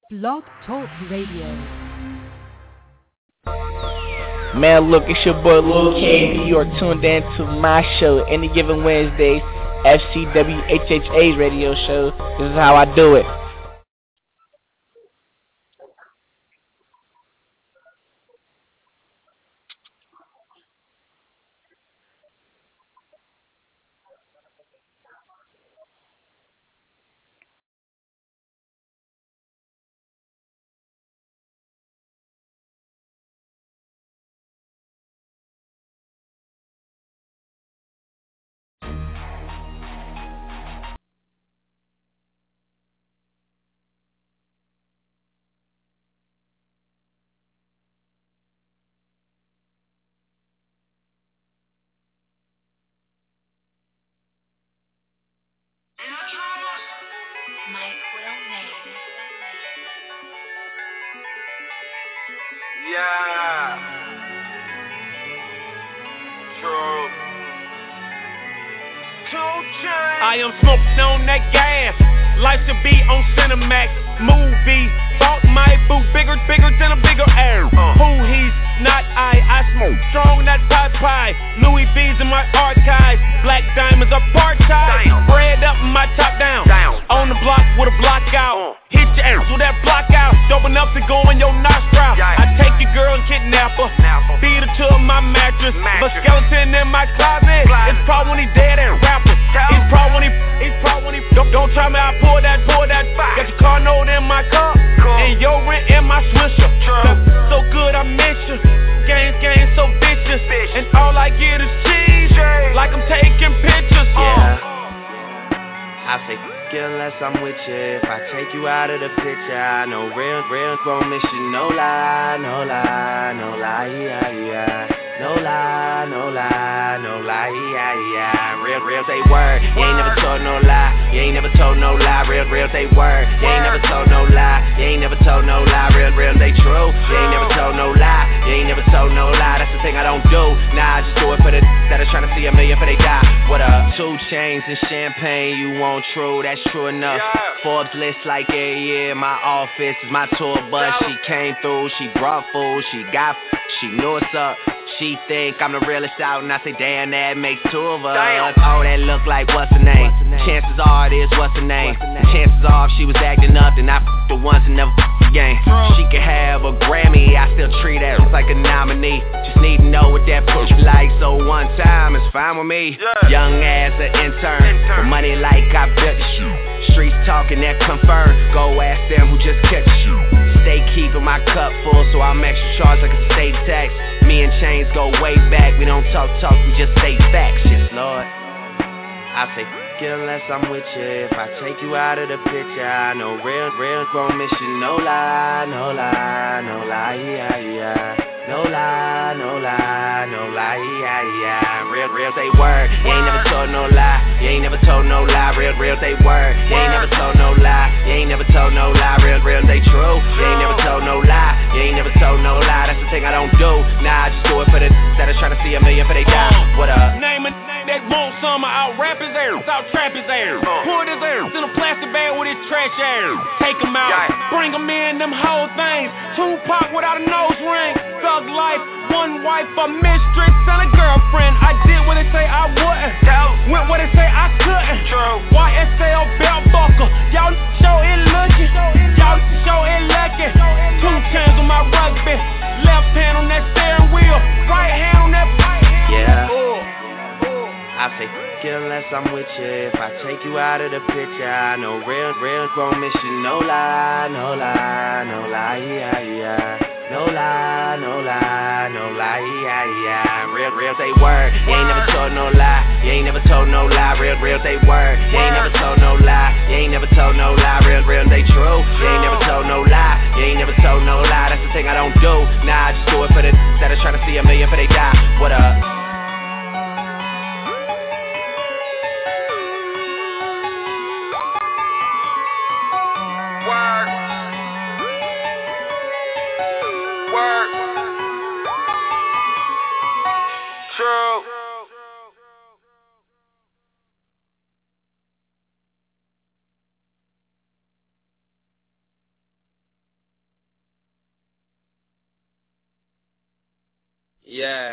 Blog Talk Radio. Man, look, it's your boy Lil KB. You're tuned in to my show, Any Given Wednesday, FCWHHA's radio show. This is how I do it. I am smoking on that gas. Life should be on Cinemax. Movie. Bought my boo bigger than a bigger air. Who he's not I smoke strong that pie. Louis V's in my archives. Black diamonds apartheid. Bread up and my top down. On the block with a block out. Hit your ass with that block out. Dope enough to go in your nostril. I take your girl and kidnap her. Feed her to my mattress. But skeleton in my closet. It's probably when he dead and rapper. It's probably when he don't try me, I pour that. Got your car note in my car. And your rent in my swisher. So good I miss you. Game so vicious. And all I get is cheese. Like I'm taking pictures. I say unless I'm with you. If I take you out of the picture, I know real gon' miss you. No lie, yeah. No lie, yeah. Real say word. You ain't never told no lie. Real say word. You ain't never told no lie. Real say true. You ain't never told no lie. That's the thing I don't do. Nah, I just do it for the that are trying to see a million for they die. What up? 2 chains and champagne, you want true, that's true enough. Forbes list like every year, my office is my tour bus. She came through, she brought food, she knew what's up. She think I'm the realest out, and I say, damn, that makes 2 of us. Oh, that look like what's her name? Chances are it is what's her name. Chances are if she was acting up, then I the ones that never again. She could have a Grammy, I still treat her like a nominee. Just need to know what that push like, so one time it's fine with me. Young ass an intern, for money like I built the shoe. Streets talking that confirm, go ask them who just catch you. Stay keeping my cup full, so I'm extra charged like a state tax. Me and Chains go way back, we don't talk, we just say facts, yes Lord. I say unless I'm with you. If I take you out of the picture, I know real gon' miss you. No lie, yeah. No lie, yeah. Real say word. You ain't never told no lie. Real say word. You ain't never told no lie. Real say true. You ain't never told no lie. That's the thing I don't do. Nah, I just do it for the that are trying to see a million for they die. What up? Name it that want some, I'll rap his ass, I'll trap his ass. Put his ass in a plastic bag with his trash ass. Take him out, bring him in, them whole things. Tupac without a nose ring. Thug life, one wife, a mistress, and a girlfriend. I did what they say I wouldn't. Went what they say I couldn't. YSL belt buckle. Y'all show it looking. Y'all show it lucky. 2 chains on my rugby. Left hand on that steering wheel. Right hand on that pipe. I say unless I'm with you. If I take you out of the picture, I know real gon' miss you. No lie, yeah. No lie, yeah. Real say word. You ain't never told no lie. Real say word. You ain't never told no lie. Real say true. You ain't never told no lie. That's the thing I don't do. Nah, I just do it for the that are trying to see a million for they die. What up? Yeah.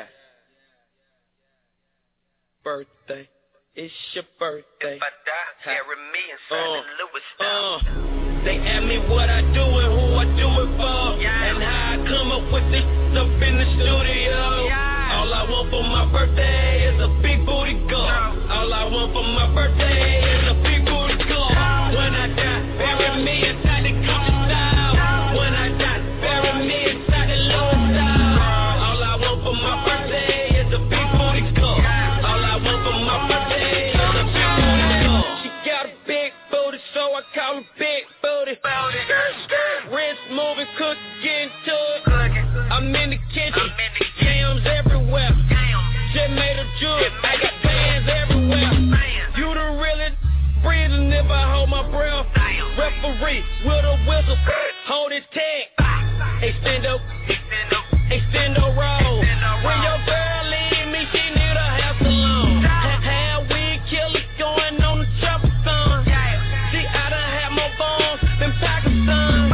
Birthday. It's your birthday. If I die, carry me inside the Louis style. They ask me what I do and who I do it for, and how I come up with this up in the studio. All I want for my birthday is a big booty girl. All I want for my birthday is a big booty girl. When I die, bury me inside the Gucci style. When I die, bury me inside the Louis style. All I want for my birthday is a big booty girl. All I want for my birthday is a big booty girl. She got a big booty, so I call her Big Booty. Wrist moving, cook, getting to it. I'm in the kitchen, jams everywhere. Just made a jewel, I got bands everywhere. You the really breathing if I hold my breath. Referee with a whistle, hold his tag. Extendo roll. When your girl leave me, she need a hair salon. Hair wig killers going on the chopper son. See, I done had more bombs than Pakistan.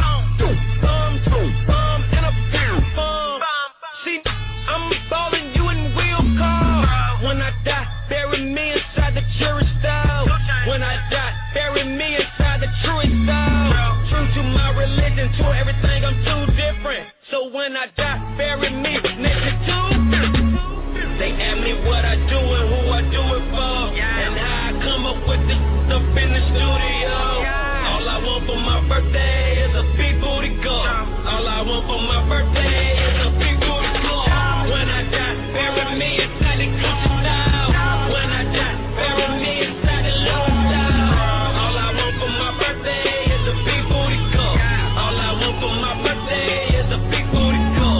Bomb and a bomb. See, I'm balling you in wheel car. When I die, bury me inside the jury style. When I die, bury me inside the truest style. True to my religion, to everything, I'm too different. So when I die, bury me next to they ask me what I do and who I do it for, and how I come up with this stuff in the studio. All I want for my birthday is a big booty girl. All I want for my birthday is a big booty girl. When I die, bury me inside the Gucci style. When I die, bury me inside the Louis style. All I want for my birthday is a big booty girl. All I want for my birthday is a big booty girl.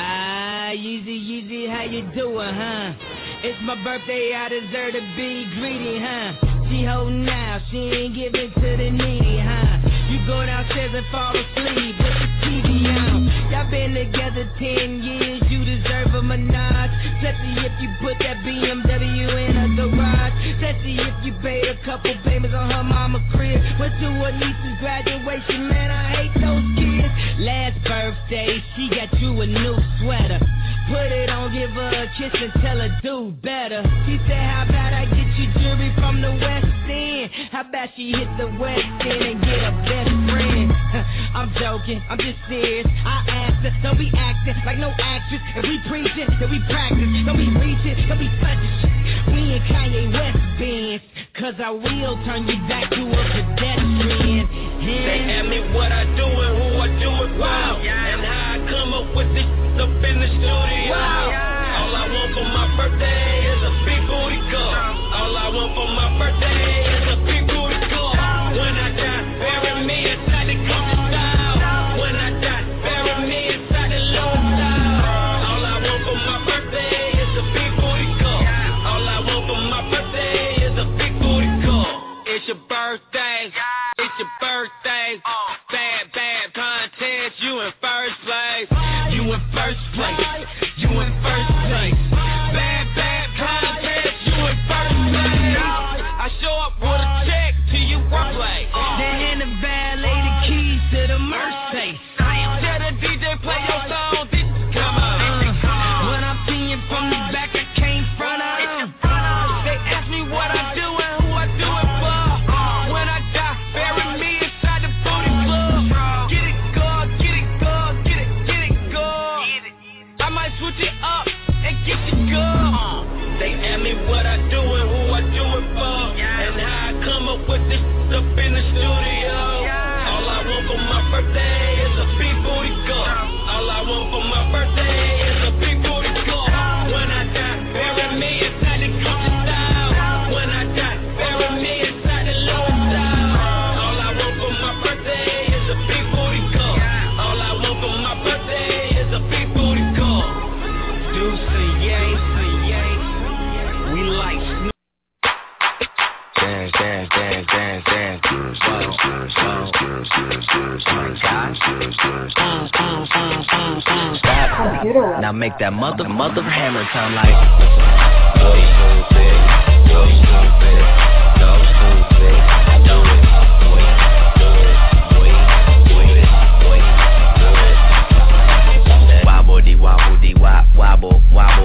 Yeezy, how you doing, huh? It's my birthday, I deserve to be greedy, huh? She holding out, she ain't giving to the needy, huh? You go downstairs and fall asleep with the TV on. Y'all been together 10 years, you deserve a menage. Especially if you put that BMW in a garage. Especially if you paid a couple payments on her mama crib. Went to her niece's graduation, man, I hate those kids. Last birthday, she got you a new sweater. Put it on, give her a kiss and tell her do better. She said, how about I get you jewelry from the West End? How about she hit the West End and get a best friend? I'm joking, I'm just serious. I asked her, don't be acting like no actress. If we preaching, then we practice. Don't be reaching, don't be punching shit. We in Kanye West Benz, cause I will turn you back to a pedestrian. They ask me what I do and who I do it for, and how I come up with this stuff in the studio. All I want for my birthday is a big booty girl. All I want for my birthday is a big booty girl. When I die, bury me inside the Gucci style. When I die, bury me inside the Louis style. All I want for my birthday is a big booty girl. All I want for my birthday is a big booty girl. It's your birthday. It's your birthday. Bad contest. You in first place. You in first place. You in first place. Bad contest. You in first place. I show up with a check to your workplace. Then in the valet the keys to the Mercedes. Tell the DJ play your song. This come on. When I'm seeing you from the back, I can't front on. They ask me what I do and who I do it for. When I die, bury me inside the booty club. Get it good, get it good, get it good. I might switch it up and get you good. They ask me what I do and who I do it for, and how I come up with this stuff in the studio. All I want for my birthday is a big booty girl. All I want for my birthday is a big booty girl. When I die, bury me inside the Gucci style. When I die, bury me inside the Louis style. All I want for my birthday is a big booty girl. All I want for my birthday is a big booty girl. Do say yay, we like Snoop. Stop. Now make that mother hammer sound like. Wobble, wobble,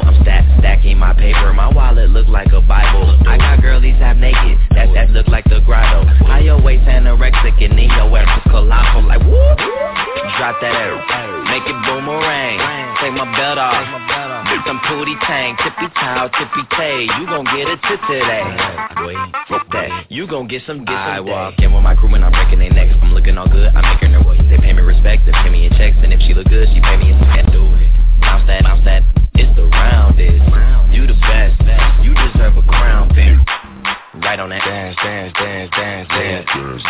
drop that air. Make it boomerang. Take my belt off. Get some pootie tang. Tippy toe, tippy tay. You gon' get a tit today. Boy, fuck that. You gon' get some. I walk in with my crew and I'm breaking their necks. I'm looking all good. I'm making her way. They pay me respect. They pay me in checks. And if she look good, she pay me in checks. Do it. Bounce that, bounce that. It's the roundest. You the best. You deserve a crown, bitch. Right on that dance, dance, dance, dance, dance.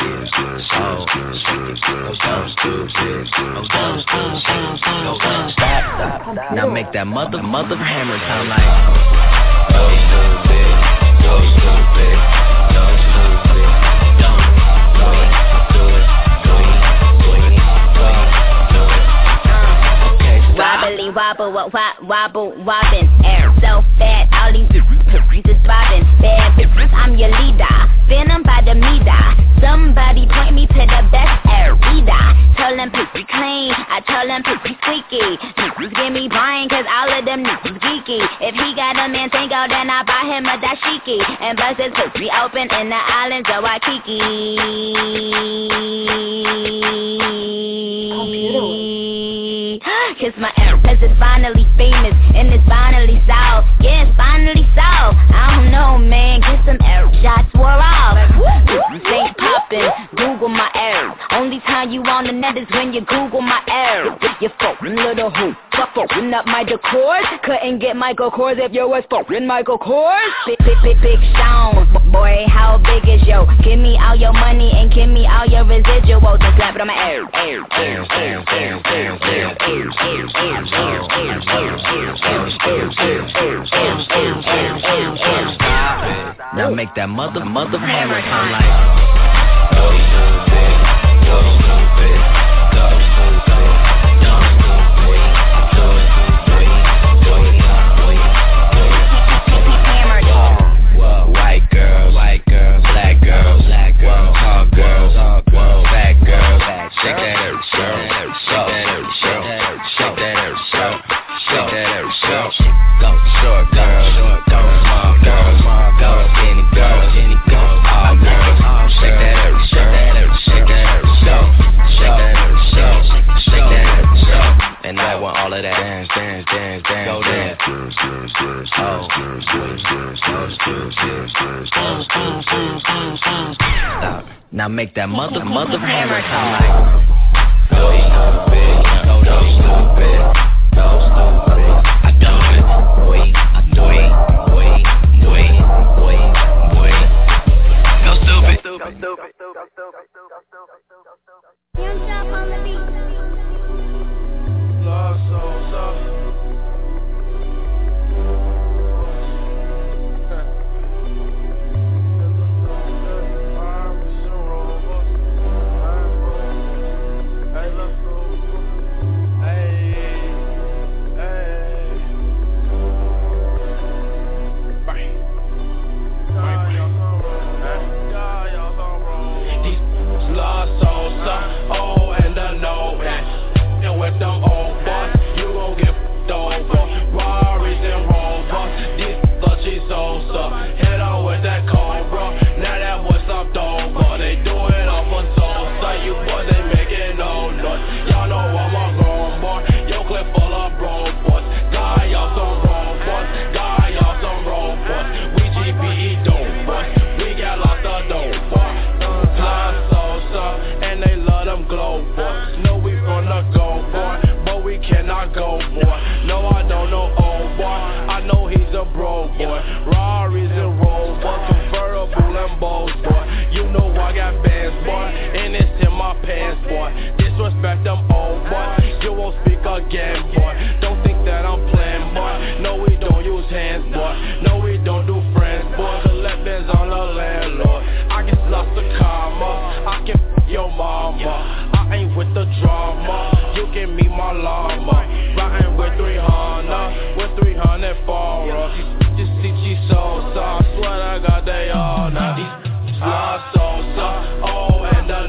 Stop. Now make that mother hammer sound like. Go stupid, go stupid, go stupid, don't do it, do it, do it, do it. Okay, stop. Wobbly wobble, wobble, wobbin', air so fat, all these just bobbin', bad bitches, I'm your leader, venom by the meter, somebody point me to the best air leader, tell them pussy clean, I tell them pussy squeaky, niggas give me brain cause all of them niggas geeky, if he got a man tango then I buy him a dashiki, and bust his pussy open in the islands of Waikiki. Kiss my air, cause it's finally famous, and it's finally solved, yeah it's finally solved, I don't know man, get some air shots wore off, this ain't poppin', Google my air, only time you on the net is when you Google my air, you fucking little hoop, fucking up my decor, couldn't get Michael Kors if you was fucking Michael Kors, big Sean, boy how big is yo, give me all your money and give me all your residuals, and slap it on my air. Now make that mother hammer sound like. Go stupid, go stupid, go stupid, don't stupid, do it, white girls, black girls, tall girls, fat girls, shake that air, shake that air, shake that air, shake that air, go short girls, go small girls, go skinny girls, all girls, shake that air, shake that air, shake that air, shake that air, shake that air, and I want all of that dance, go dance. Stop. Now make that mother hammer sound like. Go stupid, go stupid, go stupid. I do it, boy. Go stupid. Young Chop on the beat. Lost souls up.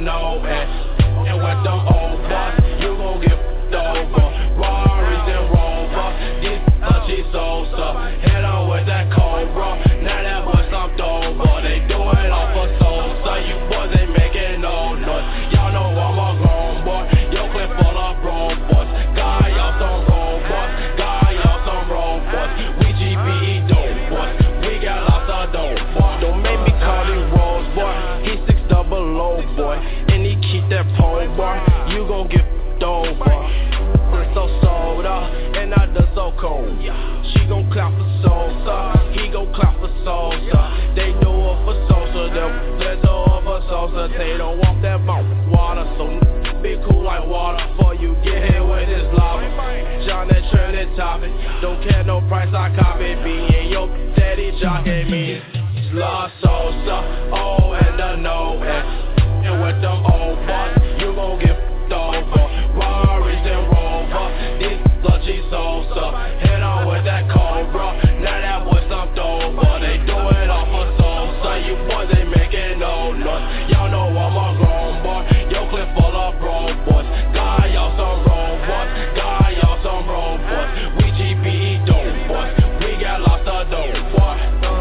And with them old boys, you gon' get over. Rari's and roll dover. So sold up, and I done so cold. She gon' clap for Sosa, he gon' clap for Sosa. They do it for Sosa, they do it for Sosa. They don't want that water, so be cool like water. Before you get hit with this lava, John that Trinity topic. Don't care no price, I copy. Being your daddy jocking me. Love Sosa, oh and the no and with them old boys, you gon' get f***ed over. Rari's and Rover, these G Sosa, hit on with that Cobra. Now that boy stumped over, they do it off of Sosa. You boys ain't making no noise. Y'all know I'm a grown boy. Yo clip full of bro boys. God, y'all some robots. God, y'all some robots. We GPE dope boys. We got lots of dope boys.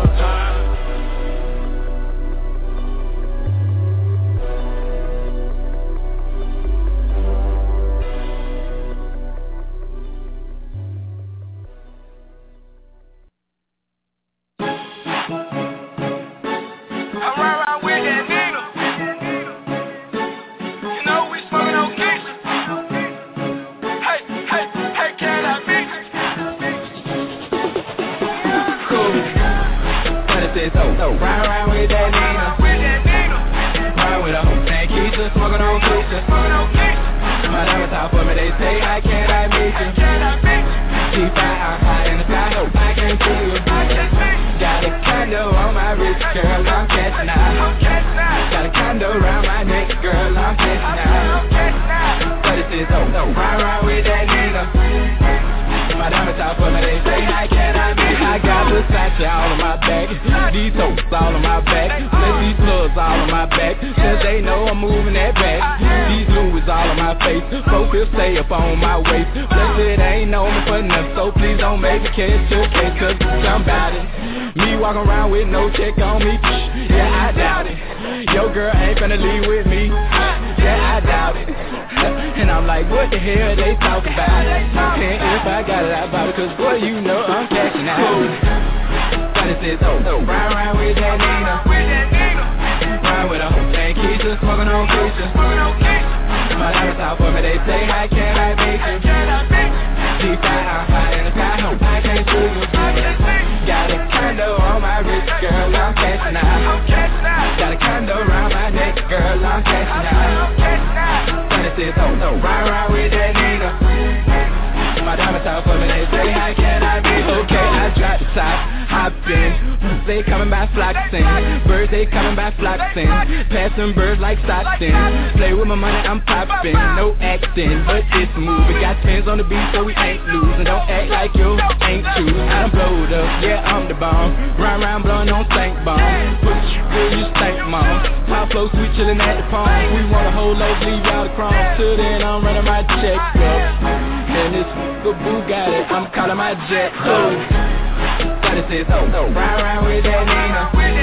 Ride with that Nina. Ride with a whole thing, Keisha, smoking on Keisha. My diamonds out for me, they say, how can I meet you? G5, I'm high in the sky, hope I can see you. Got a condo on my wrist, girl, I'm catching out. Got a condo around my neck, girl, I'm catching out. 36, ride with that Nina. My diamonds out for me, they say, how can I meet you? I got Versace all on my back, these toes all on my back, these slugs all on my back, since they know I'm moving that back. These Louis all on my face, focus stay up on my waist. Plus it ain't known me for nothing, so please don't make me catch your case, cause I'm about it. Me walking around with no check on me, yeah, I doubt it. Your girl ain't finna leave with me, yeah, I doubt it. And I'm like, what the hell they talking about? And if I got it, I bought it, cause boy, you know I'm cashing out. But it says, ride with that Nina. Ride with a whole thing, Keisha, smoking on Keisha. My diamonds out for me, they say, how can I meet you? G5, I'm high in the sky, hope I can't see you. Got a condo on my wrist, girl, I'm cashing out. Got a condo around my neck, girl, I'm cashing out. But it says, ride with that Nina. My diamonds out for me, they say, how can I be? Okay, I drop the top, hop in. They coming by flocking. Birds, they coming by flocking. Passing birds like Stockton. Play with my money, I'm popping. No acting, but it's moving. Got spins on the beat, so we ain't losing. Don't act like you ain't choosing. I'm blowed up, yeah, I'm the bomb. Round, blowing on stank bomb. Put you where you stank, mom. Top flow, sweet chillin' at the palm. We want a whole loaf, leave y'all the crumbs. Till then, I'm running my check up. And this Bugatti, I'm calling my jet up. But it says, ride with that Nina.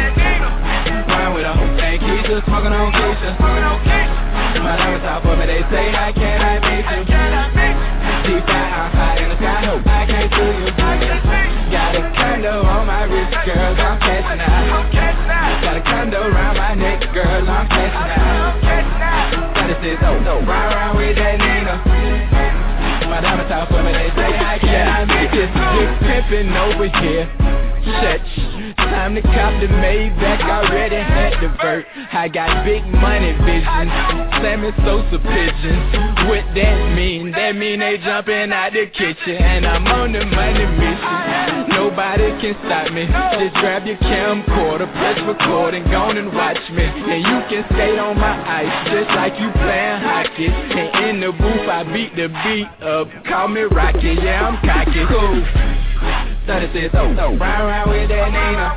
Ride with a whole thing, Keisha, smoking on Keisha. My diamonds out for me, they say, how can I meet you? G5, I'm high in the sky, hope I can't see you. Got a condo on my wrist, girl, I'm cashing out. Got a condo around my neck, girl, I'm cashing out. But it says, ride with that Nina. My diamonds out for me, they say, how can I meet you? Big pimpin' over here. Time to cop the Maybach, already had the vert. I got big money vision, Sammy Sosa pigeons. What that mean? That mean they jumping out the kitchen, and I'm on the money mission. Nobody can stop me. Just grab your camcorder, press record, and go on and watch me. And you can skate on my ice, just like you playing hockey. And in the booth, I beat the beat up. Call me Rocky, yeah, I'm cocky. Cool. 36, ride with that Nina.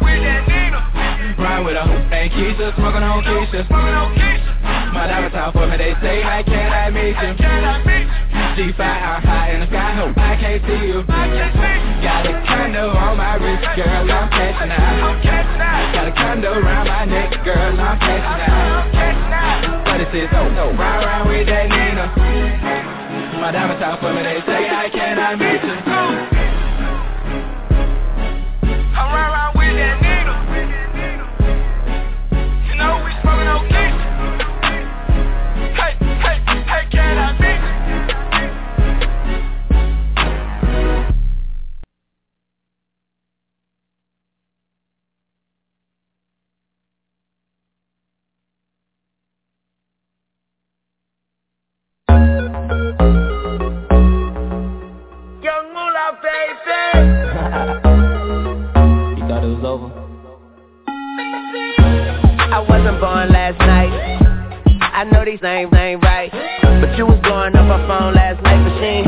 Ride with a whole thing, Keisha, smoking on Keisha. My diamonds out for me, they say, how can I meet you? G5, I'm high in the sky, hope I can't see you. Got a condo on my wrist, girl, I'm cashing out. Got a condo around my neck, girl, I'm cashing out. 36, ride with that Nina. My diamonds out for me, they say, how can I meet you? I'm right with that Nina. You know we smoking on Keisha. Hey, can I meet you?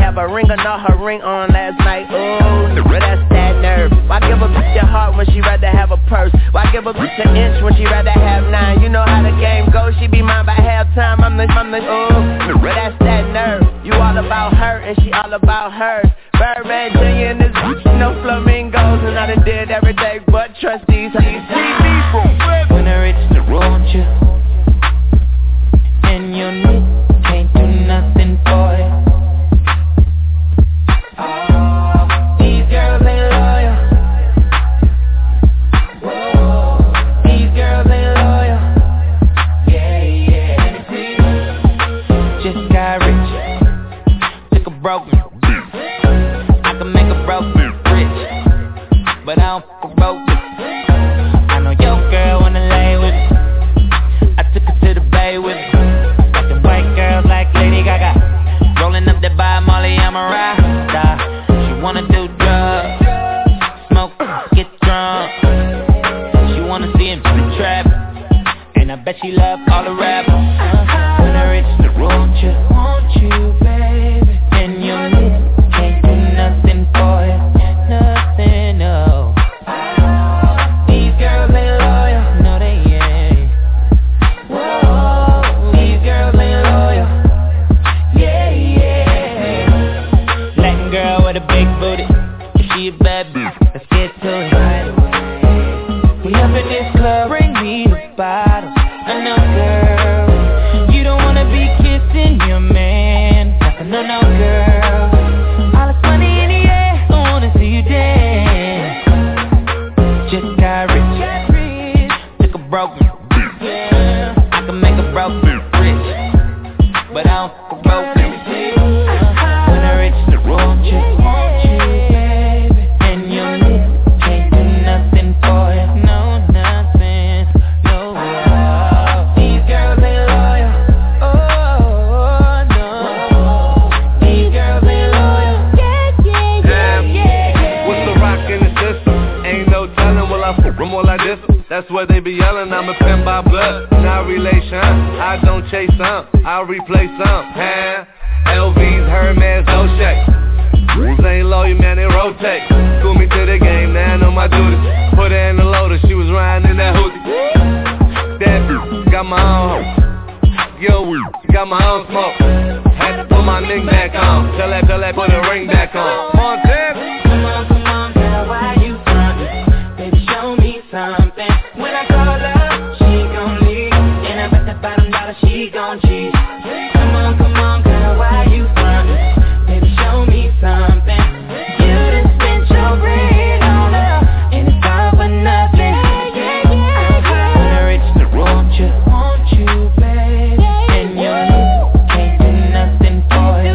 have a ring or not her ring on last night. Ooh, that's that nerve. Why give a bitch your heart when she rather have a purse? Why give a bitch an inch when she rather have 9? You know how the game goes, she be mine by halftime. I'm the ooh, that's that nerve. You all about her and she all about hers. Birdman Jr. and this bitch, no flamingos. And I done did everything but trust these CB. When I reach the road, you and your knee can't do nothing for you. Oh, these girls ain't loyal. Whoa, these girls ain't loyal. Yeah, yeah. Just got rich, took a broken. I can make a broken rich, but I don't fuck a broke. I know your girl wanna lay with me. I took her to the bay with me. Got them white girls like Lady Gaga, rolling up that by Molly, I'm a ride. She wanna do drugs, smoke, get drunk. She wanna see him in the trap, and I bet she love all the rap. When I reach the road, want you, baby, and your lips can't do nothing for you, nothing, no. These girls ain't loyal, no they ain't. Whoa, these girls ain't loyal. Yeah, yeah. Latin girl with a big booty, if she a bad bitch, let's get to it. We up in this club, bring me the bottle. I know, girl, you don't wanna be kissing your man. No, no, girl, all this money in the air, I wanna see you dance. Just got rich, took a broken. I can make a broken rich, but I don't fuck a broken. When I reach the road, want you, baby, and your lips can't do nothing for you, no, nothing, no. These girls ain't loyal, oh, no. These girls ain't loyal, yeah. What's the rock in the system? Ain't no telling, will I fuck them all like this? That's what they be yelling, I'm a pen by blood, not relation. I don't chase some, I replace some, huh? LVs, Hermes, O'Shea. Rules ain't loyal, man, they rotate. School me to the game, now I know my duties. Put her in the loader, she was riding in that hoodie. That bitch, got my own hoe. Yo, got my own smoke. Had to put my ring back on. Tell that, put a ring back on. Montana. Come on, girl, why you frontin'? Baby, show me something. When I call her, she gon' leave, and I bet that bottom dollar she gon' cheat. Come on, girl, why you frontin'? Baby, show me something. You done spent your bread on her, and it's all for nothing. When I reach the road, want you, baby, and your lips can't do nothing for you.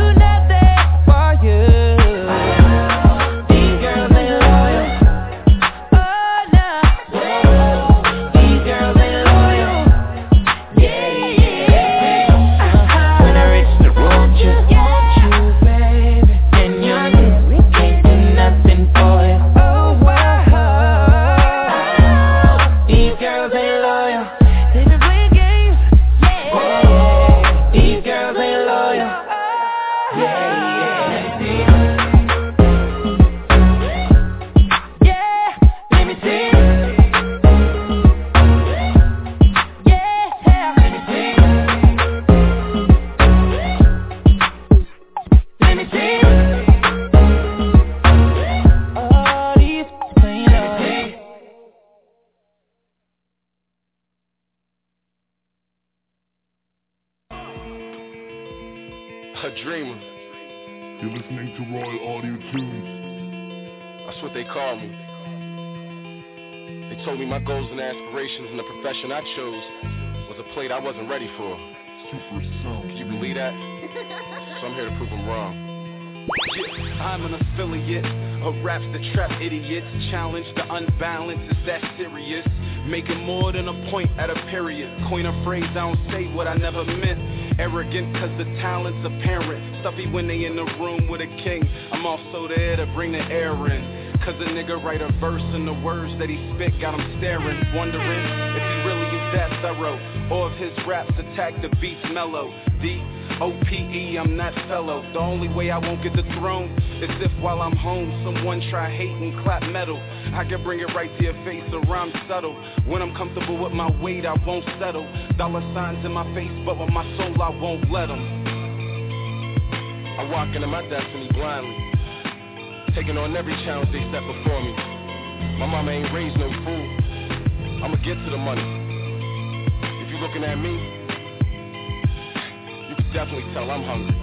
These girls ain't loyal. Oh no. These girls ain't loyal. Yeah. When I reach the road, want you, baby, and your lips can't do nothing for you. Oh wow. These girls ain't loyal. They been playing games. Yeah. These girls ain't loyal. Let me see. Let me see. All these plain love. A dreamer. You're listening to Royal Audio Tunes. That's what they call me. They told me my goals and aspirations and the profession I chose was a plate I wasn't ready for. Super sound. Can you believe that? So I'm here to prove them wrong. I'm an affiliate of raps that trap idiots. Challenge the unbalanced, is that serious? Making more than a point at a period. Coin a phrase, I don't say what I never meant. Arrogant cause the talent's apparent. Stuffy when they in the room with a king. I'm also there to bring the air in. Cause a nigga write a verse and the words that he spit got him staring. Wondering if he really is that thorough, or if his raps attack the beats mellow. D-O-P-E, I'm not fellow. The only way I won't get the throne is if while I'm home someone try hate and clap metal. I can bring it right to your face, so rhyme subtle. When I'm comfortable with my weight, I won't settle. Dollar signs in my face, but with my soul I won't let them. I walk into my destiny blindly, taking on every challenge they set before me. My mama ain't raised no fool, I'ma get to the money. If you looking at me, you can definitely tell I'm hungry.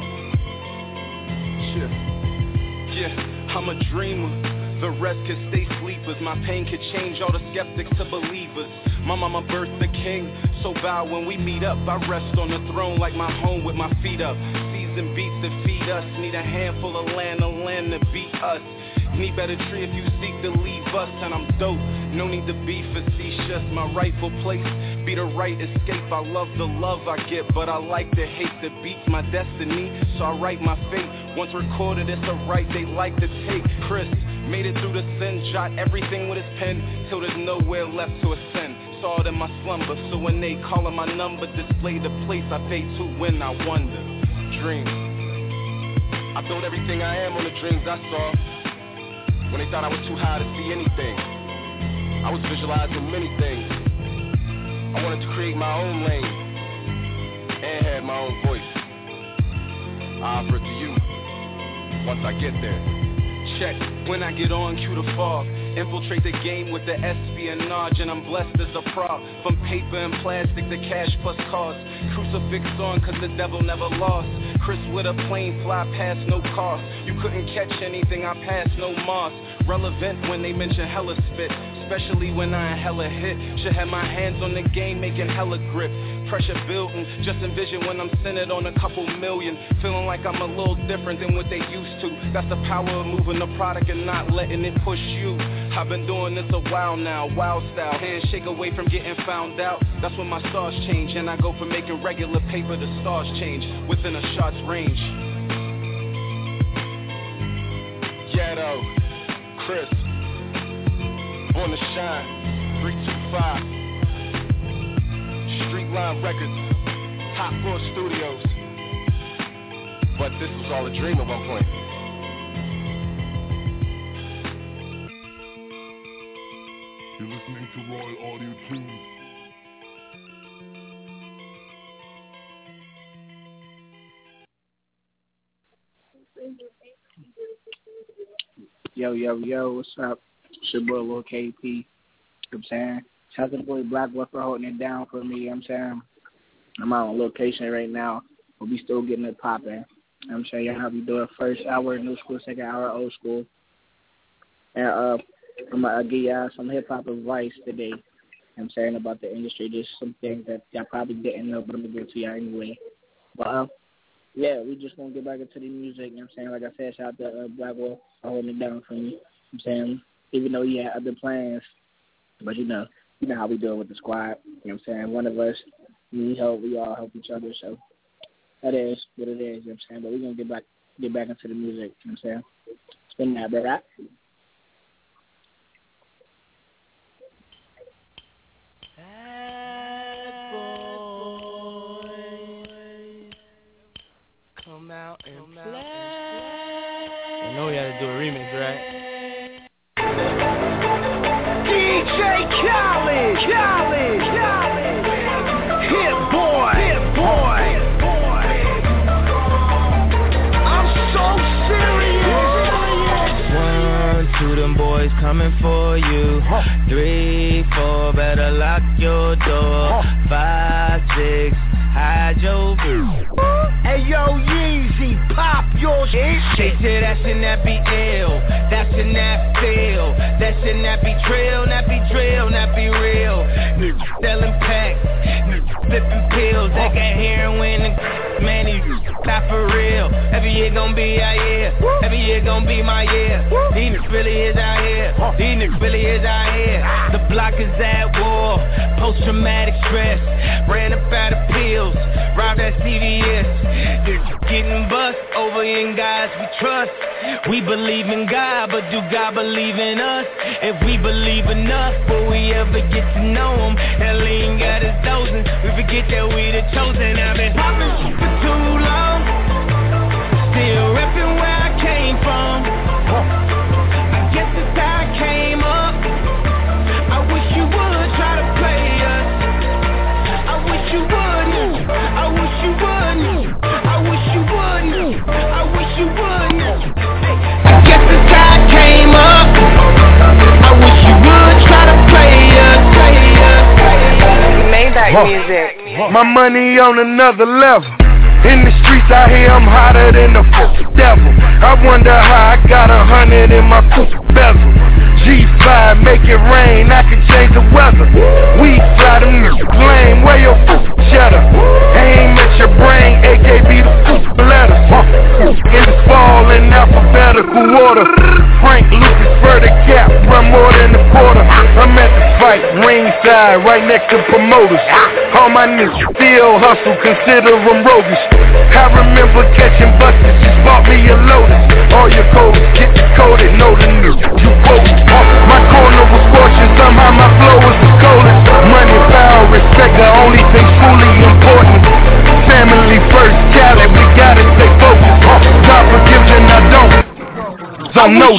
Yeah, I'm a dreamer. The rest could stay sleepers. My pain could change all the skeptics to believers. My mama birthed the king, so bow when we meet up. I rest on the throne like my home with my feet up. Seasoned beats to feed us. Need a handful of land to beat us. Need better tree if you seek to leave us. And I'm dope, no need to be facetious. My rightful place, be the right escape. I love the love I get, but I like to hate. The beats my destiny, so I write my fate. Once recorded, it's a right they like to take. Chris made it through the sin, jot everything with his pen, till there's nowhere left to ascend. Saw it in my slumber, so when they callin' my number, display the place I pay to when I wonder. Dreams, I built everything I am on the dreams I saw. When they thought I was too high to see anything, I was visualizing many things. I wanted to create my own lane and have my own voice. I offer it to you once I get there. Check, when I get on, cue the fog. Infiltrate the game with the espionage, and I'm blessed as a prop. From paper and plastic to cash plus cars. Crucifix on, cause the devil never lost. Chris with a plane, fly past no cost. You couldn't catch anything, I passed no moss. Relevant when they mention hella spit, especially when I hella hit. Should have my hands on the game, making hella grip. Pressure building, just envision when I'm centered on a couple million. Feeling like I'm a little different than what they used to. That's the power of moving the product and not letting it push you. I've been doing this a while now, wild style. Handshake away from getting found out. That's when my stars change, and I go from making regular paper to stars change within a shot's range. Ghetto, Chris, Born to Shine, 325. Streetline Records, Top Floor Studios. But this was all a dream at one point. You're listening to Roy Audio Tunes. Yo, what's up? It's your boy Lil KP. You know what I'm saying? Shout out to the boy Blackwell for holding it down for me, you know what I'm saying? I'm out on location right now, but we still getting it popping. You know what I'm saying? Y'all how we do it. First hour new school, second hour old school. And I'm going to give y'all some hip-hop advice today. You know what I'm saying? About the industry. Just some things that y'all probably didn't know, but I'm going to give it to y'all anyway. But, yeah, we just going to get back into the music. You know what I'm saying? Like I said, shout out to Blackwell for holding it down for me. You know what I'm saying? Even though he had other plans, but you know how we do it with the squad. You know what I'm saying? One of us, we all help each other. So that is what it is. You know what I'm saying? But we're going to get back into the music. You know what I'm saying? Spin that, bro. Right? Come out and play. You know we had to do a remix, right? DJ Khaled, Hit boy. I'm so serious. 1, 2, them boys coming for you. 3, 4, better lock your door. 5, 6, hide your view. Hey yo, Yeezy, pop your shit. They say that's in that be ill, that's in that feel, that's in that be trail, that be drill, that be real. Niggas selling packs, niggas flipping pills, they got heroin and man, these not for real. Every year gon' be our year, every year gon' be my year. These niggas really is out here, these niggas really is out here. The block is at war, post-traumatic stress, ran up out of pills, robbed at CVS. getting bust over in guys we trust. We believe in God, but do God believe in us? If we believe enough, will we ever get to know him? Hell, he ain't got his dozing. We forget that we the chosen. I've been popping for too long, still repping where I came from. I guess it's how I came up. I wish you would try to play us. I wish you wouldn't. I wish you wouldn't. I wish you wouldn't. I wish you wouldn't. I guess it's how I came up. I wish you would try to play us. Maybach music. My money on another level. In the streets out here, I'm hotter than the devil. I wonder how I got 100 in my bezel. G5, make it rain, I can change the weather. We fly them lame, where your cheddar? Aim at your brain, AKB the letter. It's fall in alphabetical order. Frank Lucas, Further Cap, run more than a quarter. I'm at the fight, ringside, right next to promoters. All my niggas still hustle, consider them roguish. I remember catching buses, just bought me a Lotus. All your codes get decoded, know the news, you quoted. My corner was fortune, somehow my flow was the coldest. Money, power, respect, the only thing truly important. Family first, Cali, we gotta stay focused. God forgives and I don't notice.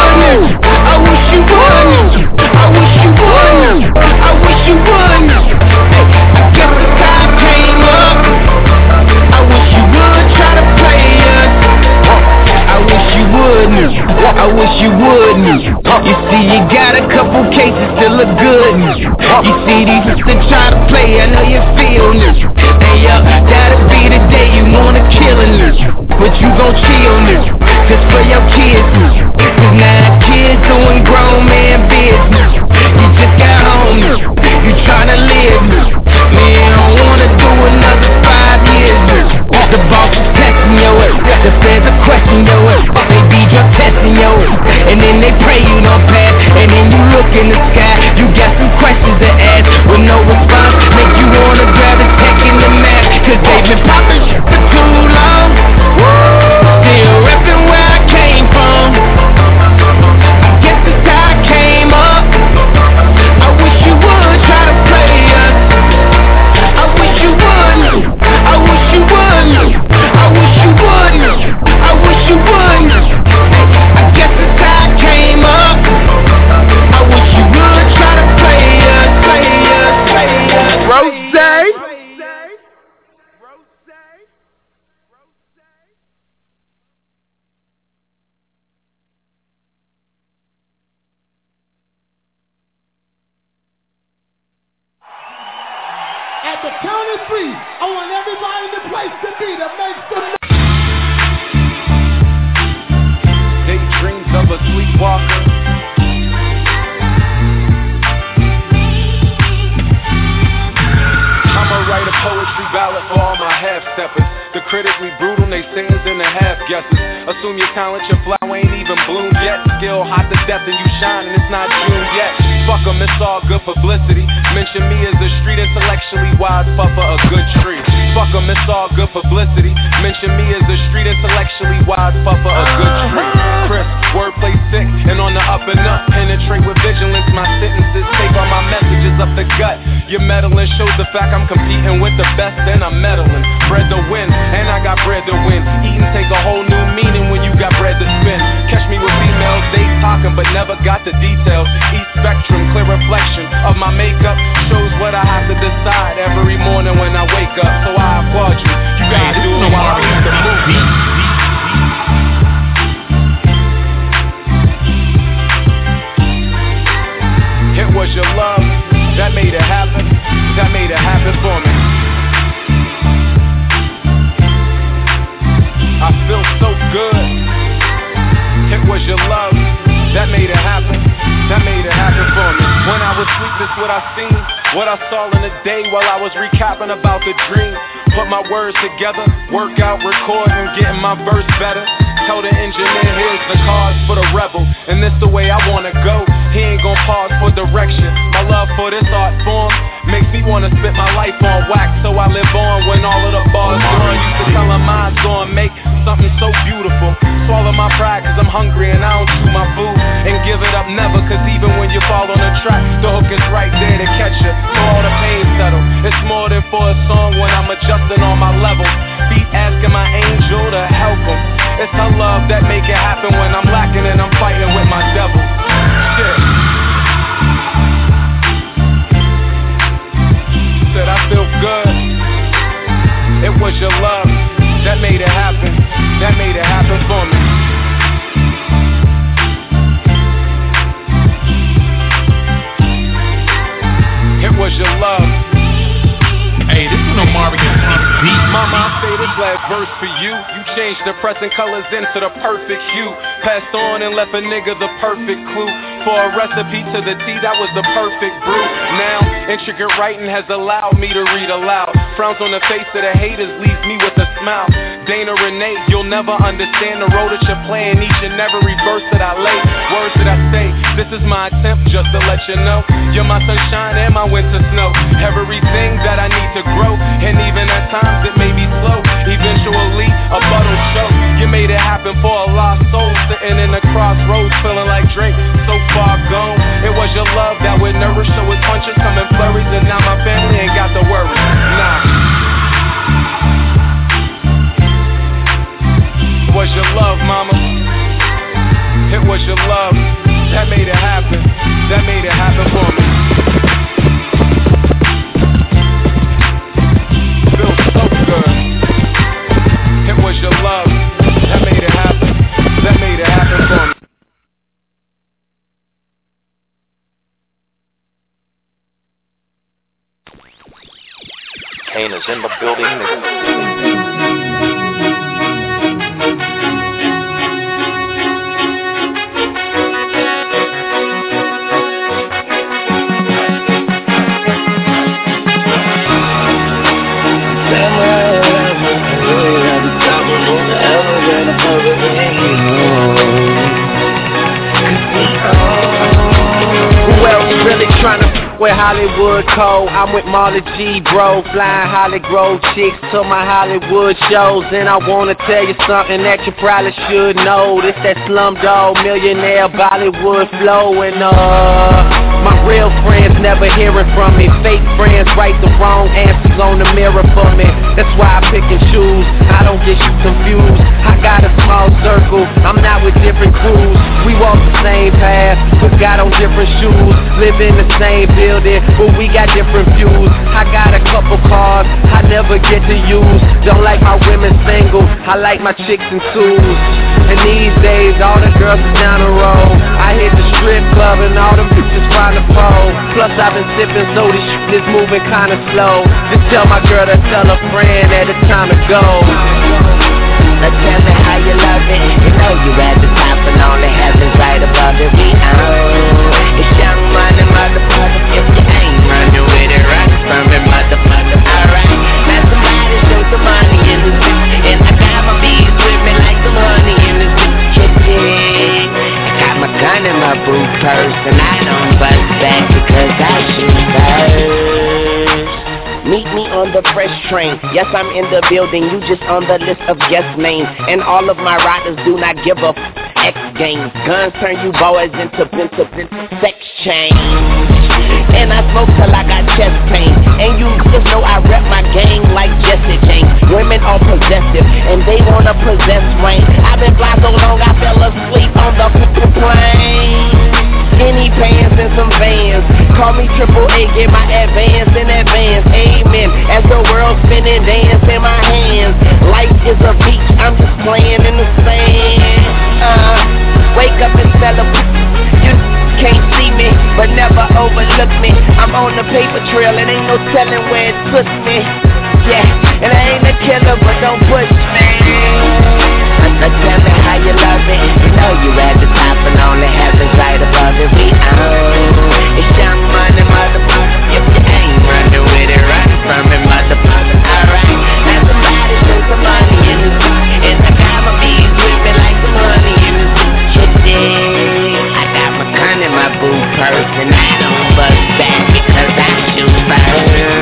I wish you wouldn't. I wish you wouldn't. I wish you wouldn't. I guess the time came up. I wish you would try to play us. I wish you wouldn't. I wish you wouldn't. You see, you got a couple cases to look good. You see these that try to play, I know you feel me. Hey yo, that'll be the day you wanna kill a nigga, but you gon' chill nigga, cause for your kids, cause now kids doing grown man business. You just got home, you tryna live, man, I don't wanna do another 5 years. The boss is testing your ass, the feds are questioning your ass, they be drug testing your ass, and then they pray you don't pass, and then you look in the sky, you got some questions to ask, with no response, make you wanna grab a tech in the map, cause they've been popping shit for too long, still repping where I came from, I guess it's how I came up, I wish you would try to play us, I wish you wouldn't, I wish you wouldn't, I wish you wouldn't, I wish you wouldn't, I guess it's how I came up, I wish you would try to play us, play us, play us. Rose. At the count of 3, I want everybody in the place to be to make some noise. Daydreams of a sleepwalker. I'ma write a poetry ballad for all my half-steppers. The critically brutal naysayers and the half-guessers. Assume your talent, your flower ain't even bloomed yet. Skill hot to death and you shine and it's not June yet. Fuck 'em, it's all good publicity. Mention me as a street intellectually wise puffer, a good tree. Fuck 'em, it's all good publicity. Mention me as a street intellectually wise puffer, a good tree. Chris, wordplay sick and on the up and up. Penetrate with vigilance, my sentences take all my messages up the gut. Your meddling shows the fact I'm competing with the best and I'm meddling. Bred to win, and I got bread to win. Eating take a whole new meaning when you got bread to spin. Catch me with females, they talking but never got the details. Each spectrum, clear reflection of my makeup shows what I have to decide every morning when I wake up. So I applaud you, you gotta do it while I read the movie. It was your love that made it happen, that made it happen for me. I feel so good. It was your love that made it happen, that made it happen for me. When I was asleep, this what I seen, what I saw in the day while I was recapping about the dream. Put my words together, work out, record, and getting my verse better. Tell the engineer, here's the cards for the rebel, and this the way I wanna go. He ain't gon' pause for direction. My love for this art form makes me me wanna spit my life on wax, so I live on when all of the bars gone. Used to tell them I'd go and make something so beautiful. Swallow my pride cause I'm hungry and I don't chew my food. And give it up never, cause even when you fall on the track, the hook is right there to catch you. So all the pain settle. It's more than for a song when I'm adjusting all my levels. Beat asking my angel to help him. It's her love that make it happen when I'm lacking and I'm fighting with my devil. Shit. Said I feel good. It was your love that made it happen. That made it happen for me. It was your love. Hey, this is no Mario beat. Mama, I say this last verse for you. You changed the pressing colors into the perfect hue. Passed on and left a nigga the perfect clue. For a recipe to the tea, that was the perfect brew. Now, intricate writing has allowed me to read aloud. Frowns on the face of the haters leaves me with a smile. Dana Renee, you'll never understand the role that you're playing. Each and every verse that I lay, words that I say. This is my attempt just to let you know. You're my sunshine and my winter snow. Everything that I need to grow. And even at times it may be slow. Eventually, a bottle show. You made it happen for a lost soul. Sitting in the crossroads, feeling like Drake. So far gone. It was your love that would nourish, so its punches come in flurries, and now my family ain't got to worry. Nah. It was your love, mama. It was your love that made it happen. That made it happen for me. Feels so good. It was your love that made it happen. That made it happen for me. Kane is in the building. Who else really trying to with Hollywood Code? I'm with Marley G, bro. Flying Holly Grove chicks to my Hollywood shows. And I wanna tell you something that you probably should know. This that Slumdog Millionaire Bollywood flow. And my real friends never hearing from me. Fake friends write the wrong answers on the mirror for me. That's why I pick and choose. I don't get you confused. I got a small circle. I'm not with different crews. We walk the same path, but got on different shoes. Live in the same building, but we got different views. I got a couple cars I never get to use. Don't like my women single, I like my chicks in twos. And these days, all the girls is down the road. I hit the strip club and all them bitches find the pole. Plus I've been sipping, so this shit is moving kinda slow. Just tell my girl to tell a friend that it's time to go. Now tell me how you love it. You know you at the top and only heaven's right above it. We own it's young money, motherfucker. If you ain't running with it, run from it, motherfucker. Alright, now somebody show some money in the street. And I got my bees with me like some honey in the street. I got my gun in my boot purse, and I don't bust back because I shoot first. Meet me on the fresh train. Yes, I'm in the building. You just on the list of guest names. And all of my riders do not give a X games. Guns turn you boys into sex change. And I smoke till I got chest pain. And you just know I rep my gang like Jesse James. Women are possessive and they wanna possess rain. I've been fly so long I fell asleep on the plane. Skinny pants and some Vans. Call me Triple A, get my advance in advance. Amen. As the world spinning, dance in my hands. Life is a beach, I'm just playing in the sand. Wake up and celebrate. You can't see me, but never overlook me. I'm on the paper trail, and ain't no telling where it took me. Yeah, and I ain't a killer, but don't push me. Now tell me how you love it. You know you at the top and only heaven's right above it. We own it's young money, motherfucker. If you ain't running with it, run from it, motherfucker. Alright, now somebody show some money in the street. And I got my bees with me like some honey in the street. I got my gun in my boot purse, and I don't bust back because I shoot first.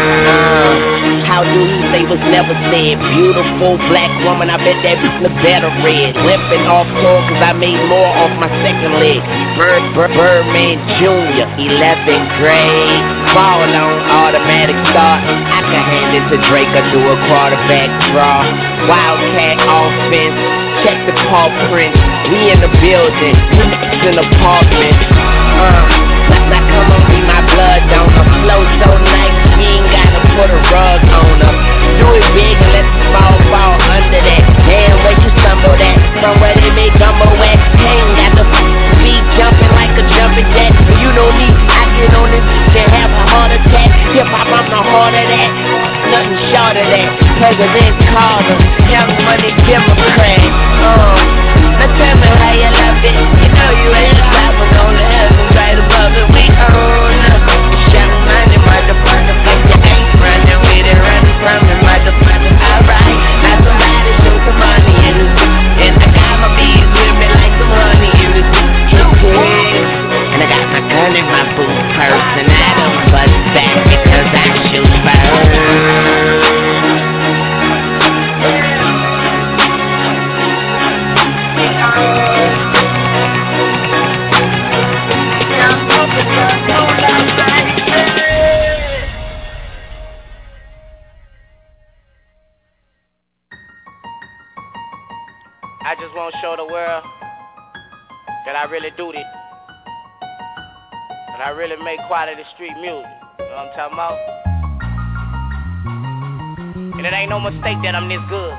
beautiful black woman, I bet that bitch look better red. Limping off tour cause I made more off my second leg. Birdman Jr., 11th grade. Ball on automatic start. I can hand it to Drake or do a quarterback draw. Wildcat offense, check the paw print. We in the building, it's an apartment. Now come on, be my blood donor. Flow so nice, we ain't gotta put a rug on her. Do it big and let the small fall under that. Damn, where you stumble at? Somewhere they make gumbo at. Ain't got the feet jumping like a jumping jack. You know me, I get on this beach and have a heart attack. Hip-hop, I'm the heart of that. Nothing short of that. President Carter, Young Money Democrat. Now tell me how you love it. You know you ain't the top, but on the heavens right above it. We own up. Shout money, motherfucker. If you ain't running with it, running from it, motherfucker. Alright, now somebody show some money in this bitch. And I got my bees with me like some honey in this bitch. And I got my gun in my boot purse. And I don't bust back because I shoot first. I just want to show the world that I really do this. And I really make quality street music. You know what I'm talking about? And it ain't no mistake that I'm this good.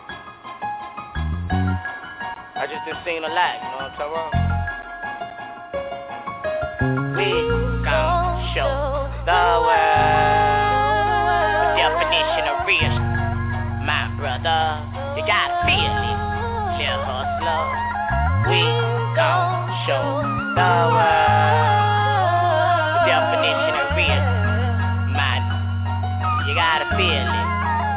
I just done seen a lot, you know what I'm talking about? We gon' show the world the definition of real. My brother, you gotta feel it. Little hustler, we gon' show the world the definition of real. Man, you gotta feel it.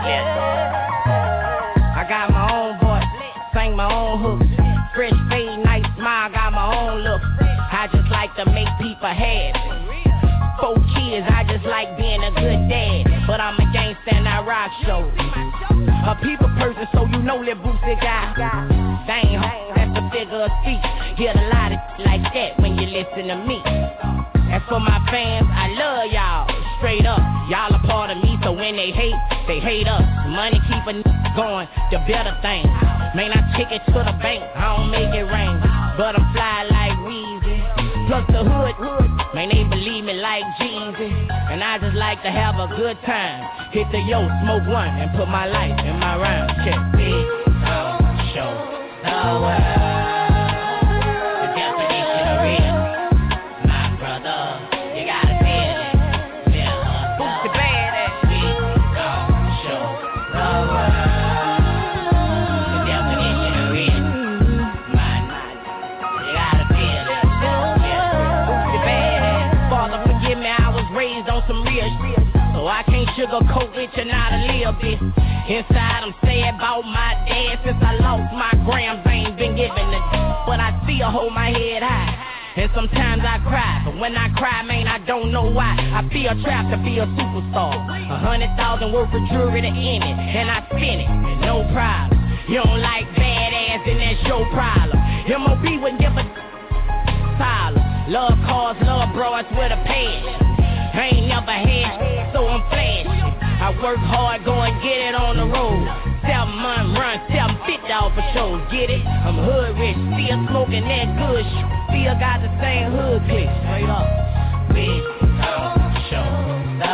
I got my own voice, sing my own hooks. Fresh fade, nice smile, got my own look. I just like to make people happy. 4 kids, I just like being a good dad. But I'm a gangster and I rock shows. A people person, so you know that Boosie guy. Dang, that's the figure of speech. Hear a lot of like that when you listen to me. As for my fans, I love y'all. Straight up, y'all a part of me, so when they hate us. Money keep a going, the better thing. Man, I take it to the bank, I don't make it rain. But I'm fly like Weezy. Plus the hood, man, they believe me like Jeezy. And I just like to have a good time. Hit the yo, smoke one, and put my life in my rhyme. Check big, show the world the definition of real. My brother, you gotta feel it. Feel us, Boosie badass. We gon' show the world the definition of real. Man, you gotta feel it. Boosie badass. Father, forgive me, I was raised on some real shit. So I can't sugarcoat it, you're not a little bit. Inside I'm sad about my dad. Since I lost my grams, I ain't been given a but I still hold my head high. And sometimes I cry, but when I cry, man, I don't know why. I feel trapped to be a superstar. 100,000 worth of jewelry to end it, and I spin it, no problem. You don't like badass, and that's your problem. M.O.B. wouldn't give a Tyler. Love cars, love broads with a passion. I ain't never had, so I'm flashy. I work hard, go and get it on the road. 7 month run, 750 off for shows, get it? I'm hood rich, still smoking that good shit. Still got the same hood click, straight up. We gon' show the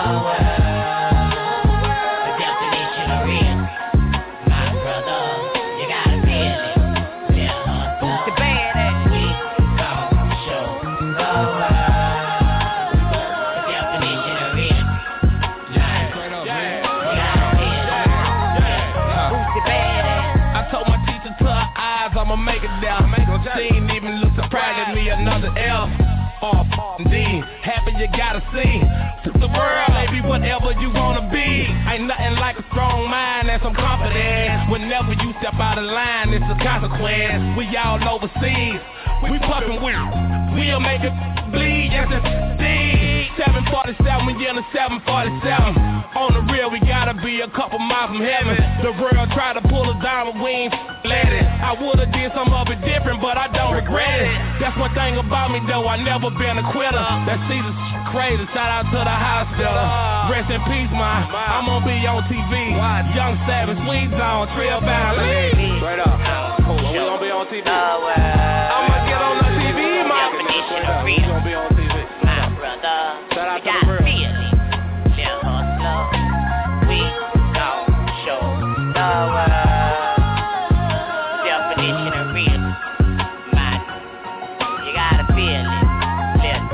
world the definition of real. My brother, you gotta feel it. Feel us, the badass. We gon' show the world. I'ma make it down. She ain't even look surprised at me. Another L. D. Happy you gotta see. The world may be whatever you wanna be. Ain't nothing like a strong mind and some confidence. Whenever you step out of line, it's a consequence. We all overseas. We puffin' we'll make it bleed. Yes, it's deep. 747, yeah, the 747. On the real, we gotta be a couple miles from heaven. The world try to pull us down, but we ain't let it. I would've did some of it different, but I don't regret it. That's one thing about me, though, I never been a quitter. That Caesar's crazy, shout out to the hospital. Rest in peace, man. I'm gonna be on TV. Young Savage, Sweet Zone, Trill Valley. Straight up. Cool. We gonna be on TV. I'ma get on the TV, man. We gonna be on TV. Brother, shout out we to got the real. feeling. Little hustler, we gon' show the world. Definition of real, man. You gotta feel it. Listen.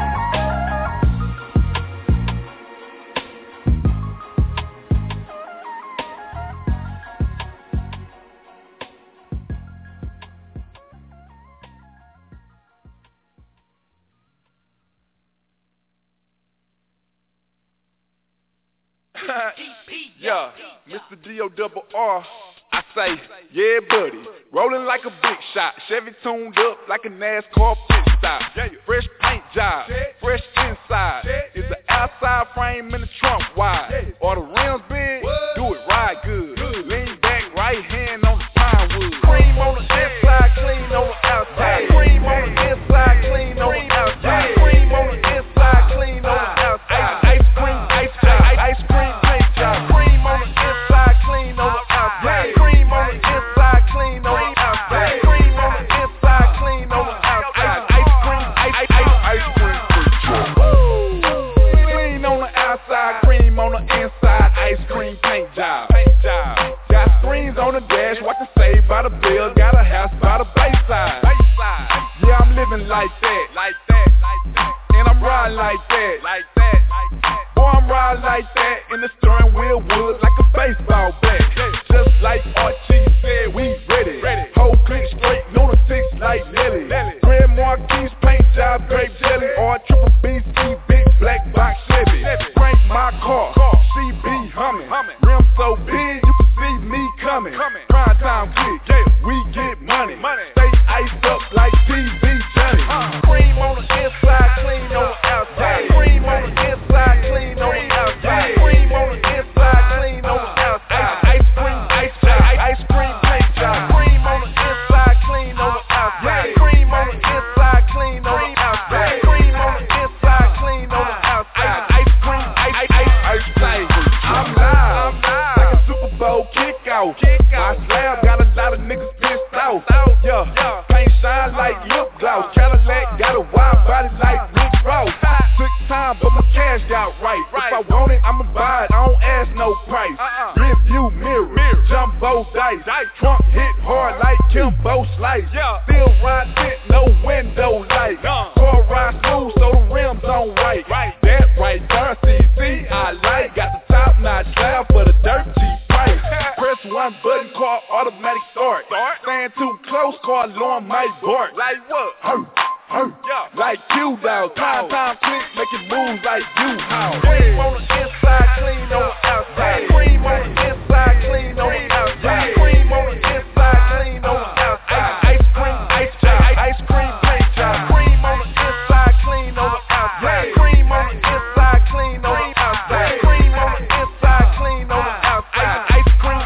Yeah, Mr. D-O-double-R, I say, yeah, buddy. Rolling like a big shot. Chevy tuned up like a NASCAR pit stop. Fresh paint job, fresh inside. Is the outside frame in the trunk wide? Or the rims big? Do it right good. Lean back, right hand on the pine wood. Cream on the inside, clean on the outside. Cream on the inside, clean on the outside. Cream on the inside, clean on the outside. Ice cream, ice cream. Cream on the inside, clean on the outside. Cream on the inside, clean on the outside. Cream on the inside, clean on the outside. Ice cream, ice cream. Clean on the outside, cream on the inside. Ice cream paint job. Got screens on the dash, what to say by the bill. Got a house by the bayside. Yeah, I'm living like that. And I'm riding like that. Boy, I'm riding like that, and the steering wheel wood like a baseball bat. Just like Archie said, we ready. Whole click straight, lunatics like Nelly. Grand Marquis, paint job, grape jelly, or triple BC, big black box Chevy. Crank my car, she be humming. Rim so big, you can see me coming. Prime time click, we get money. Stay iced up like TV Johnny. Cream on the inside, clean on the outside. Cream on the inside, clean on the outside. Cream on the inside, clean on the outside. Ice cream paint job. Cream on the inside, clean on the outside. Cream on the inside, clean on the outside. Cream on the inside, clean on the outside. Ice cream. I'm live, like a Super Bowl kickoff. My slab got a lot of niggas pissed off. Yeah, paint shine like lip gloss. Cadillac got a wide body like Rick Ross. Took time, but my cash got right. If I want it, I'ma buy it. I don't ask no price. Rear view mirror, jumbo dice. Trunk hit hard like Kimbo Slice. Still ride it, no window light. Car ride smooth, so the rims on white. That right there, CC, I like. Got the top notch slab for the dirt cheap price. Press one button, car automatic start. Stand too close, car alarm might bark. Like what? Like you, dog. Time click, making moves like you, how? Cream on the inside, clean on the outside. Cream on the inside, clean on the outside. Cream on the inside, clean on the outside. Ice cream paint job. Cream on the inside, clean on the outside. Cream on the inside, clean on the outside. Cream on the inside, clean on the outside. Ice cream.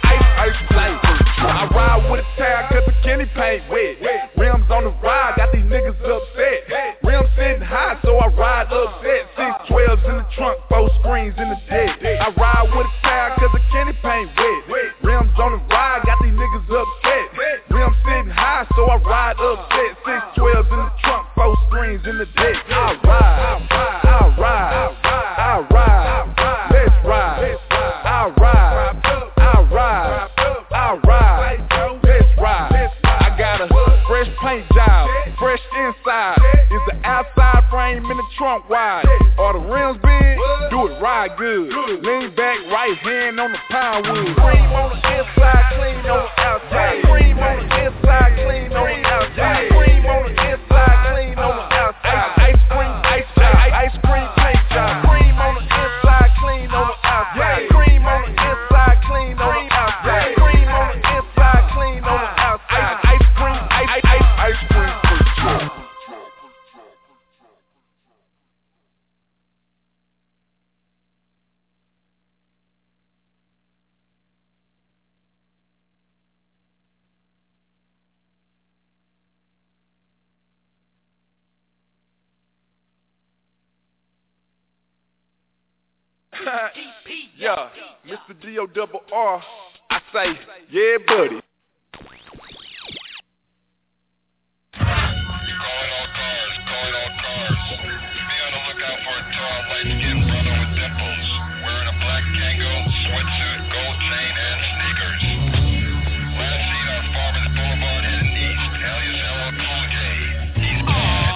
I ride with a tag 'cause the Kenny paint wet. Rims on the ride, got these niggas upset. Rims sitting high, so I ride upset. 612s in the trunk, 4 screens in the deck. I ride with a tag 'cause the Kenny paint wet. Rims on the ride, got these niggas upset. Rims sitting high, so I ride upset. 612s in the trunk, 4 screens in the deck. I ride. Let's ride. I ride. Let's ride. I got a fresh paint job, fresh inside. Is the outside frame in the trunk wide? Are the rims big? Do it right good. Lean back, right hand on the pine wood. Cream on the inside, clean on the outside. Cream on the inside, clean on the outside. Cream on the inside, clean on the outside. Ice cream paint job. Cream on the inside, clean on the outside. Cream on the inside, clean on the outside. Cream on the inside, clean on the outside. Ice cream. Yeah, Mr. D-O-double-R, I say, yeah, buddy. Calling all cars. Be on the lookout for a tall, light-skinned brother with dimples, wearing a black Kango sweatsuit, gold chain, and sneakers. Last seen on Farmers Boulevard heading east. Alias LL Cool J. He's bad.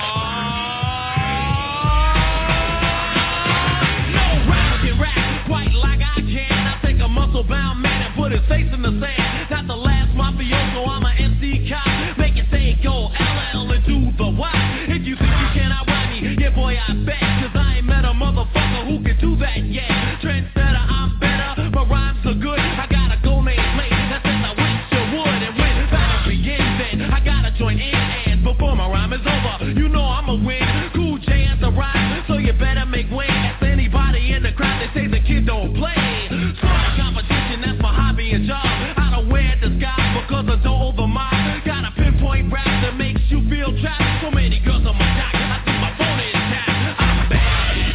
No rapper can rap quite like I can. I take a muscle-bound man and put his face in the sand. Not the last mafioso, I'm an MC cop. Make it say go LL and do the Y. If you think you can outrun me, yeah boy I bet. Cause I ain't met a motherfucker who can do that yet. Trendsetter, I'm better, my rhymes are good. I got a gold name plate that says I wish you would. And when battle begins then, I gotta join in. And before my rhyme is over, you know I'ma win. Cool J has a rhyme, so you better make way. Ask anybody in the crowd, they say the kid don't play. Sport competition, that's my hobby and job. I don't wear disguise because I don't overmind. Got a pinpoint rap that makes you feel trapped. So many girls on my jock, I think my phone is tapped. I'm bad.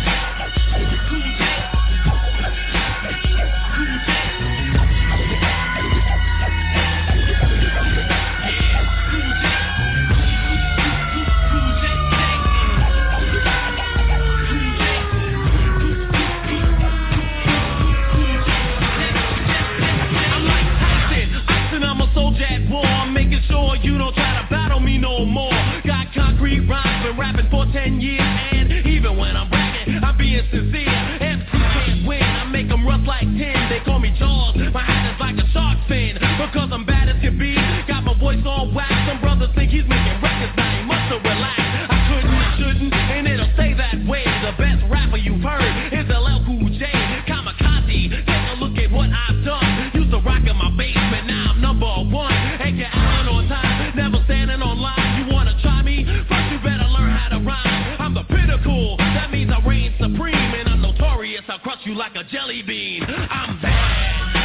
You don't try to battle me no more. Got concrete rhymes, been rapping for 10 years. And even when I'm bragging, I'm being sincere. MC can't win, I make them rust like 10. They call me Jaws, my hat is like a shark fin. Because I'm bad as can be, got my voice on wax. Some brothers think he's making records, now he must have relaxed. I couldn't, I shouldn't, and it'll stay that way. The best rapper you've heard is LL Cool J. Kamikaze, take a look at what I've done. Used to rock in my basement, now I'm number one. A.K.A. Allen on time, never standing on line. You wanna try me? First you better learn how to rhyme. I'm the pinnacle, that means I reign supreme. And I'm notorious, I'll crush you like a jelly bean. I'm bad.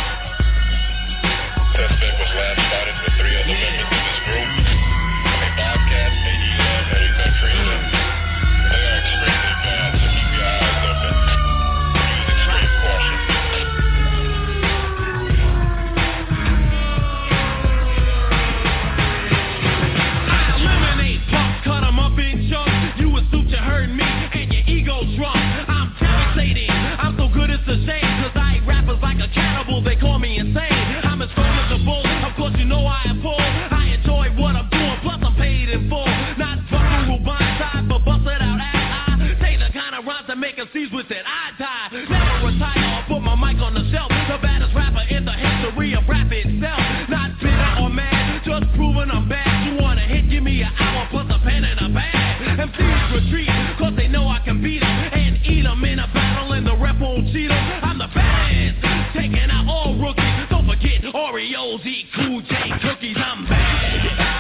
Suspect was last spotted with 3 other members of his group. Bobcat, AD-11, Eddie Katrina. They are extremely bad, so keep your eyes open. Use extreme caution. Cut them up in chunks. You assume you heard me and your ego's drunk. I'm devastating. I'm so good it's a shame. Cause I eat rappers like a cannibal. They call me insane. I'm as strong as a bull. Of course you know I am full. I enjoy what I'm doing. Plus I'm paid in full. Not fucking with blindside, but bust it out as I take the kind of rhymes that make MCs with it. I die. Never retire or put my mic on the shelf. The baddest rapper in the history of rap itself. Not bitter or mad. Just proving I'm bad. You wanna hit? Give me an hour plus a pen and a bag. MCs retreat, cause they know I can beat them and eat them in a battle and the rep won't cheat them. I'm the best, taking out all rookies. Don't forget Oreos, eat Cool J cookies. I'm bad.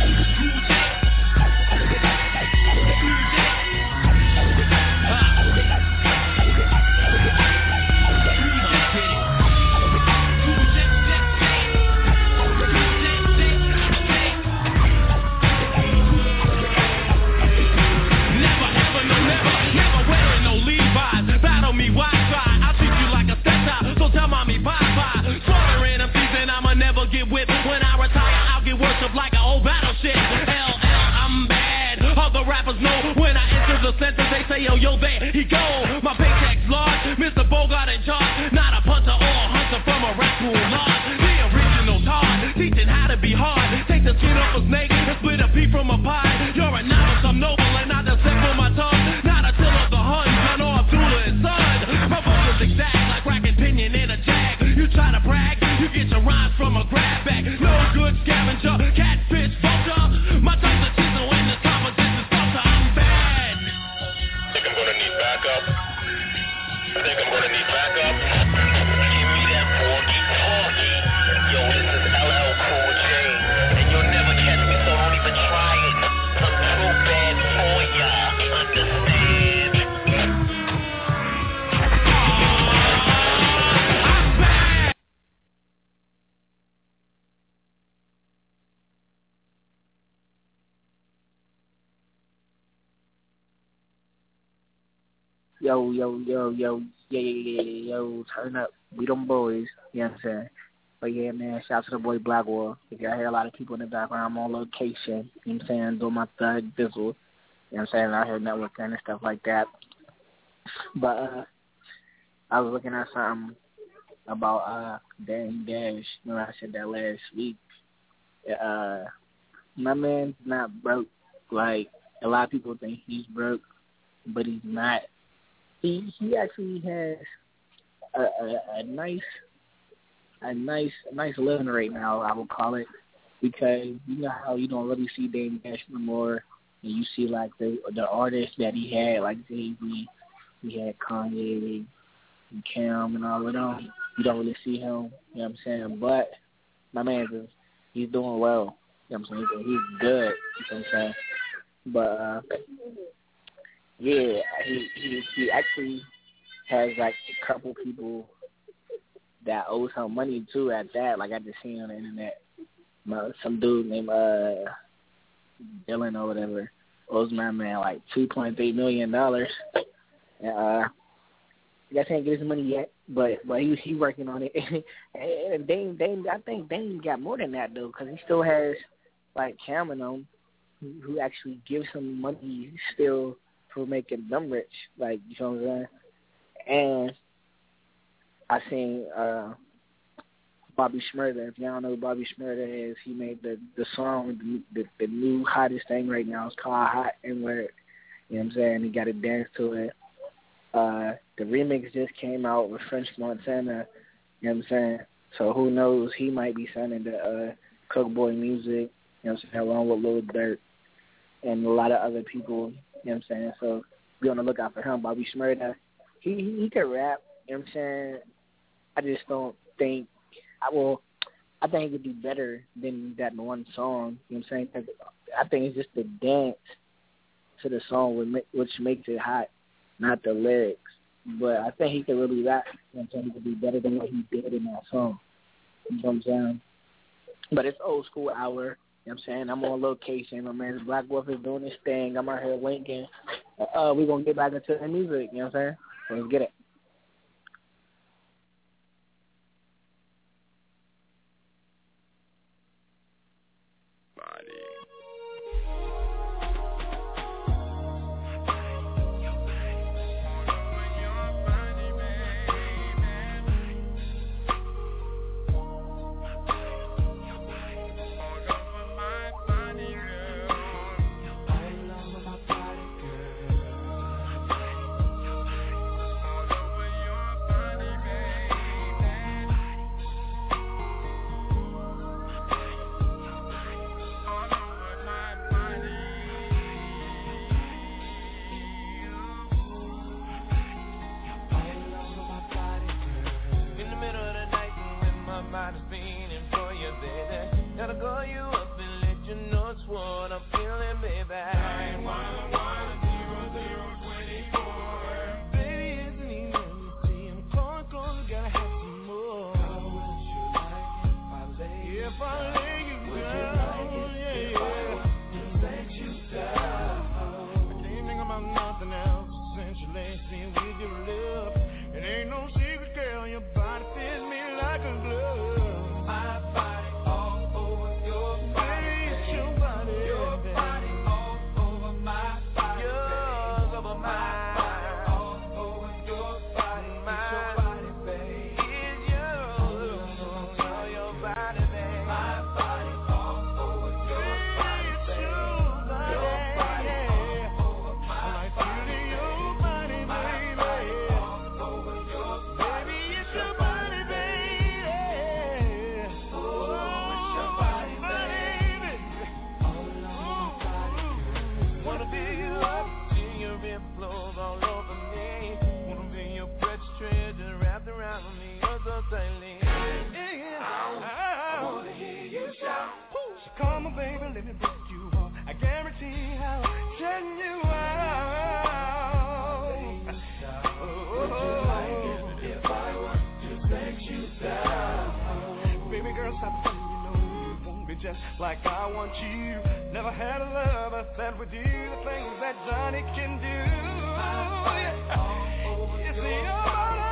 When I retire, I'll get worshipped like an old battleship. LL, I'm bad. Other rappers know when I enter the center, they say, yo, there he go. My paycheck's large, Mr. Bogart in charge. Not a punter or a hunter from a raccoon lodge. The original Todd, teaching how to be hard. Take the skin off a snake and split a pea from a pie. You're a novice, I'm noble, and not the step on my tongue. Not a till of the Hun, I know Abdullah and son. My vocals exact like racking pinion in a jag. You try to brag, you get your rhymes from a grab bag. No good scavenger, catfish, vulture. My tongue's a chisel and the composition's sculpture. I'm bad. Think I'm gonna need backup? Think I'm gonna need backup? Give me that porky porky. Yo, this is LL Cool J, and you'll never catch me, so don't even try it. I'm too bad for ya, understand? I'm bad. Yo, yo, turn up. We them boys. You know what I'm saying? But yeah, man, shout out to the boy Blackwell. If y'all hear a lot of people in the background, I'm on location. You know what I'm saying? Doing my third dizzle. You know what I'm saying? I heard networking and stuff like that. But I was looking at something about Dame Dash. Remember I said that last week. My man's not broke. Like, a lot of people think he's broke, but he's not. He actually has a nice living right now, I would call it, because you know how you don't really see Dame Dash no more, and you see like the artists that he had, like Jay-Z, he had Kanye and Cam and all of them. You don't really see him, you know what I'm saying? But my man, he's doing well. You know what I'm saying? He's good, you know what I'm saying? But yeah, he actually has like a couple people that owes him money too at that. Like I just seen on the internet, some dude named Dylan or whatever owes my man like $2.3 million. I guess he ain't get his money yet, but he working on it. And Dame, I think Dame got more than that though, because he still has like Cam and them who actually gives him money still for making them rich. Like, you know what I'm saying? And I seen Bobby Shmurda. If y'all know who Bobby Shmurda is, he made the song, the new hottest thing right now. It's called Hot N-Word. You know what I'm saying? He got to dance to it. The remix just came out with French Montana. You know what I'm saying? So who knows? He might be signing the Coke Boy Music. You know what I'm saying? Along with Lil Durk and a lot of other people. You know what I'm saying? So be on the lookout for him. Bobby Shmurda. He can rap. You know what I'm saying? I just don't think I think he could do better than that one song. You know what I'm saying? I think it's just the dance to the song which makes it hot, not the lyrics. But I think he could really rap. You know what I'm saying? He could do better than what he did in that song. You know what I'm saying? But it's old school hour. You know what I'm saying? I'm on location. My man Black Wolf is doing his thing. I'm out here linking. We're going to get back into the music. You know what I'm saying? So let's get it. Just like I want you. Never had a lover that would do the things that Johnny can do. It's the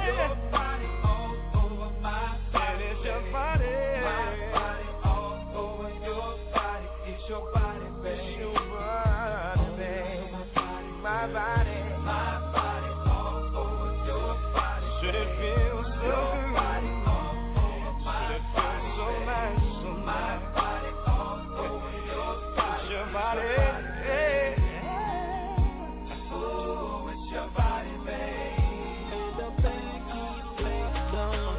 your body all over my body. It's your body. My body all over your body. It's your body, baby. It's your body, baby. My body. My body all over your body. Should it feel so good? Should it feel so nice? So my body all over your body. It's your body. Oh, it's your body, baby. The Becky Slayton.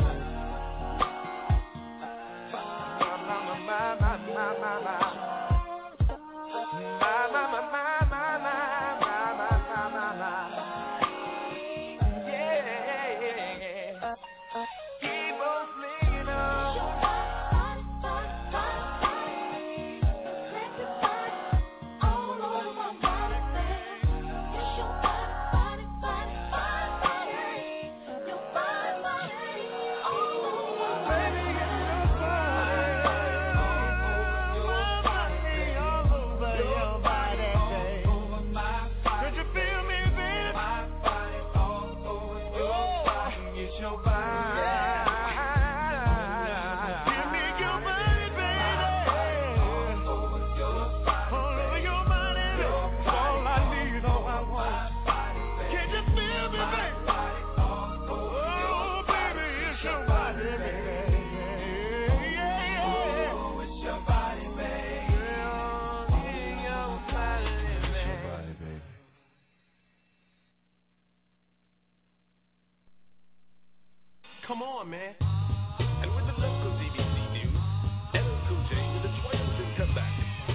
Keep on flinging on. Come on, man. And with the local DBC news, LL Cool J with a triumphant comeback.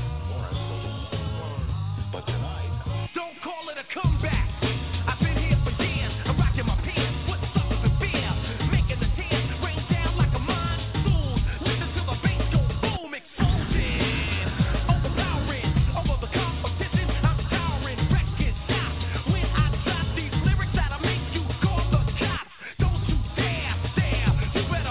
But tonight, don't call it a comeback. I've been here for years. I'm rocking my pants, putting suckers in fear, making the tears rain down like a monsoon. Listen to the bass go boom, exploding, overpowering over the competition. I'm towering, wrecking shots when I drop these lyrics that'll make you call the cops. Don't you dare, you better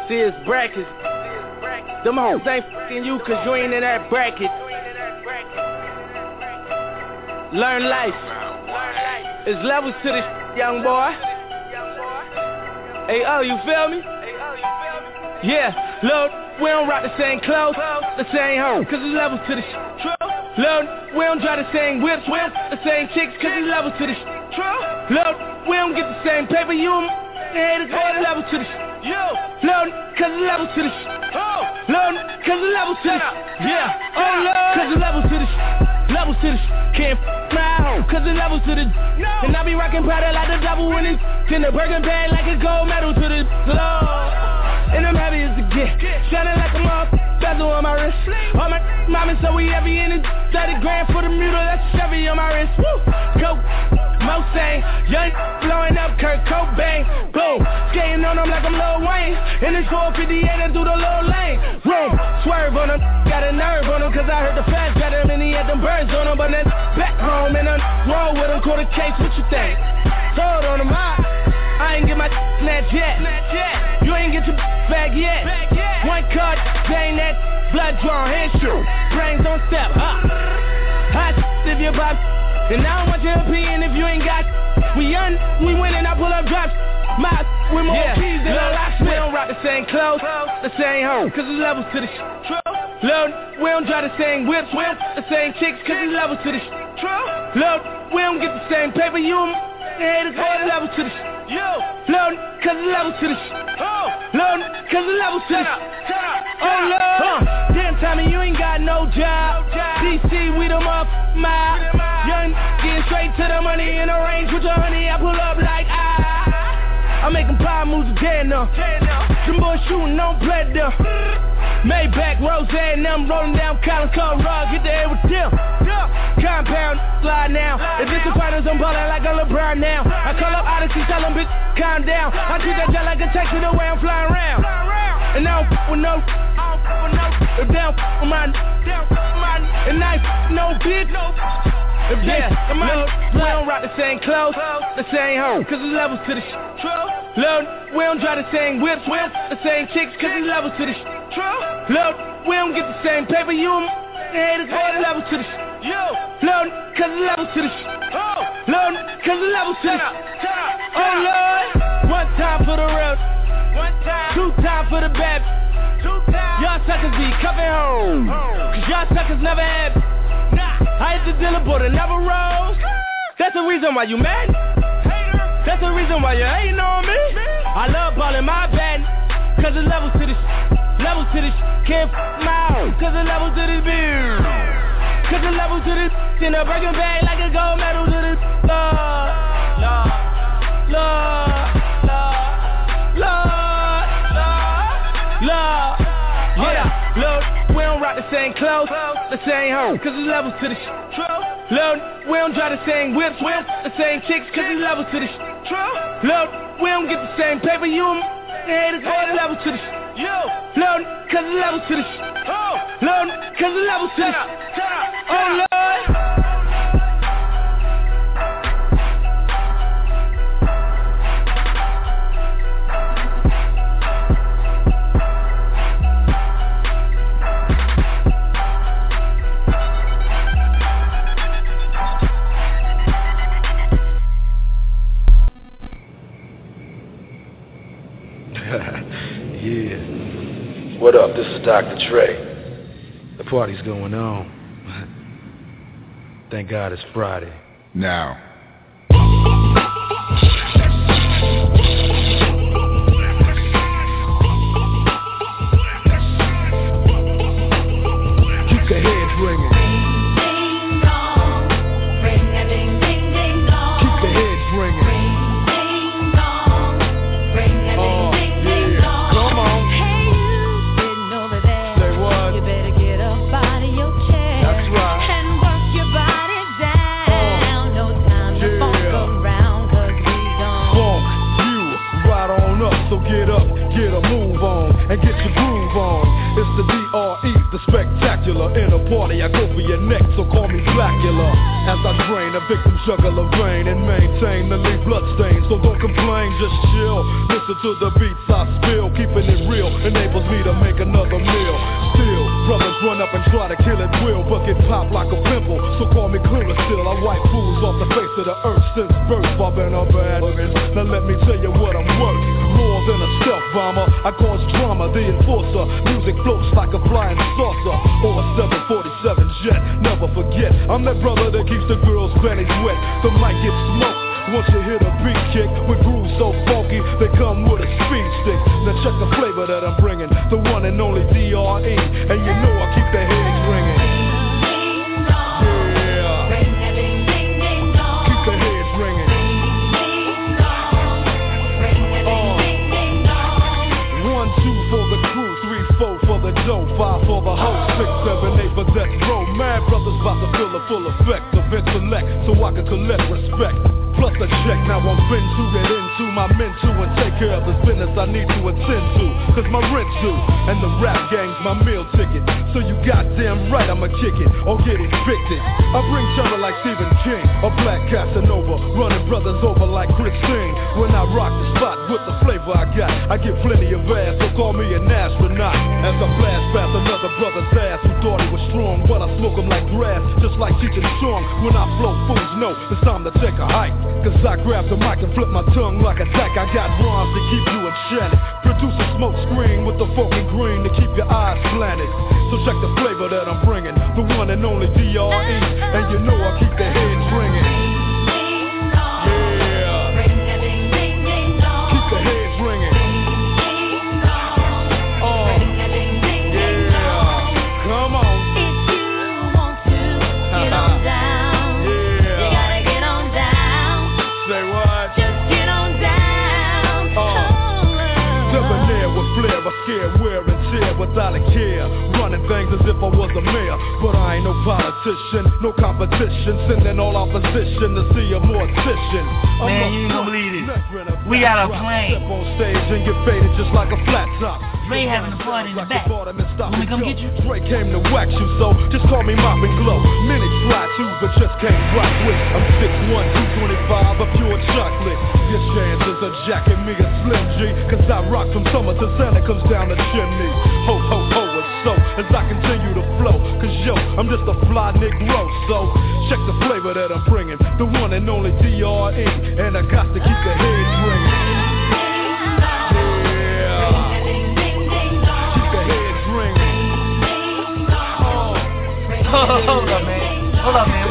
See, it's brackets. Them hoes ain't fucking you cause you ain't in that bracket. Learn life. It's levels to this young boy. Hey, oh, you feel me? Yeah, look, we don't rock the same clothes, the same hoe, cause it's levels to this. Look, we don't drive the same whips, we don't the same chicks, cause it's levels to this. Look, we don't get the same paper, you haters, all the levels to this. Look, cause it's levels to this. Look, cause it's levels to this. Yeah, oh Lord, cause it's levels to this. Levels to this. Can't my home, cause it's levels to this. And I be rockin' powder like the devil when it's in the burger bag like a gold medal to the Lord. And I'm heavy as a gift, shining like a motherfucker, bezel on my wrist. All my mama, so we heavy in it. 30 grand for the mule, that's Chevy on my wrist. Woo! Coke, Mustang, young blowing up Kurt Cobain. Boom, skating on them like I'm Lil Wayne. In this 458 and through the low lane. Room, swerve on them, got a nerve on them, cause I heard the fast got him and he had them birds on him. But then back home and I'm roll with him, caught a case, what you think? Sold on him, I ain't get my snatch yet. You ain't get your bag yet. One card, chain that, blood drawn, hand shoot, brains on step. Hot if you pop, and I don't want your opinion if you ain't got. We young, we winning, I pull up drops. My with more keys than a locksmith. We don't rock the same clothes, the same hoe, cause it's levels to this. Look, we don't drive the same whips, we don't the same chicks, cause it's levels to this. Look, we don't get the same paper, you haters, all the levels to this. Look, cause it's levels to this. Look, cause it's levels to this. Oh Lord, damn Tommy, you ain't got no job. DC, we them up, my young, getting straight to the money in the range with your honey. I pull up like I'm making power moves again now. Them boys shooting, don't play them. Maybach, Rose, and them rolling down Collins, Cole, Rug, hit the air with them. Compound, slide now. If it's the finals, I'm ballin' like a LeBron now. I call up Odyssey, tell them bitch, calm down. I treat that jet like a taxi the way I'm flying around. And I don't f with no, if they don't f with mine, and I f no bitch. Yeah, we don't rock the same clothes, the same hoe, cause it's levels to this. Look, we don't drive the same whips, we don't the same chicks, cause it's levels to this. Look, we don't get the same paper, you haters, all the levels to this. Look, cause it's levels to this. Look, cause it's levels to this. Oh Lord, one time for the road, two time for the bad. Y'all suckers be coming home, cause y'all suckers never had. I hit the dealer, but it never rose. That's the reason why you mad. That's the reason why you hating on me. I love ballin' my bad, cause it levels to this. Levels to this, can't f*** my own, cause it levels to this beer. Cause it levels to this, in a burger bag like a gold medal to this. Lord, yeah, look, we don't rock the same clothes, the same hoe, cause it's levels to this. Look, we don't drive the same whips, we don't the same chicks, cause it's levels to this. Look, we don't get the same paper, you haters, all the levels to this. Look, cause it's levels to this. Look, cause it's levels to this. Oh Lord. Yeah. What up? This is Dr. Dre. The party's going on. Thank God it's Friday. Now. Keep your head ringing. Time the spectacular. In a party, I go for your neck, so call me Blackula. As I drain a victim's jugular vein and maintain the lead bloodstains. So don't complain, just chill. Listen to the beats I spill. Keeping it real enables me to make another meal. Still, brothers run up and try to kill it will, but get popped like a pimple. So call me clearer still. I wipe fools off the face of the earth since birth. I've been a bad man. Now let me tell you what I'm worth. More than a stealth bomber, I cause drama, the enforcer. Music floats like a flying saucer or a 747 jet. Never forget, I'm that brother that keeps the girls' panties wet. The mic gets smoked once you hear the beat kick. With grooves so funky, they come with a speed stick. Now check the flavor that I'm bringing, the one and only D.R.E. And you know I keep the heads ringing. Yeah, keep the heads ringing. 1, 2 for the crew, 3, 4 for the dough, 5 for the host, 6, 7, 8 for death row. Mad brothers about to feel the full effect of intellect, so I can collect respect. Plus a check, now I'm fin to get into my men to and take care of this business I need to attend to. Cause my rent's due, and the rap gang's my meal ticket. So you goddamn right I'ma kick it, or get evicted. I bring terror like Stephen King, a black Casanova, running brothers over like Christine. When I rock the spot with the flavor I got, I get plenty of ass, so call me an astronaut. As I blast past another brother's ass who thought he was strong, but I smoke him like grass, just like teaching strong. When I flow, fools know it's time to take a hike. Cause I grab the mic and flip my tongue like a dyke. I got rhymes to keep you enchanted. Produce a smoke screen with the funky green to keep your eyes slanted. So check the flavor that I'm bringing, the one and only D.R.E. And you know I keep the heads ringing. Yeah, keep the heads ringing. Yeah, come on. I scare, wear and tear without a care. Running things as if I was a mayor. But I ain't no politician, no competition. Sending all opposition to see a mortician. Man, you ain't gonna believe this. We got a plane. Step on stage and get faded just like a flat top. Ray having a party in the back. Want me to come get you? Dre came to wax you, so just call me Mop and Glow. Many try to, but just can't rock with. I'm 6'1", 225, a pure chocolate. Your chances of jacking me a Slim G, cause I rock from summer to Santa comes down the chimney. Ho, ho, ho, it's so, as I continue to flow. Cause yo, I'm just a fly Negro, so check the flavor that I'm bringing, the one and only D.R.E. And I got to keep the heads ringing. Hold up, man. Hold up, man.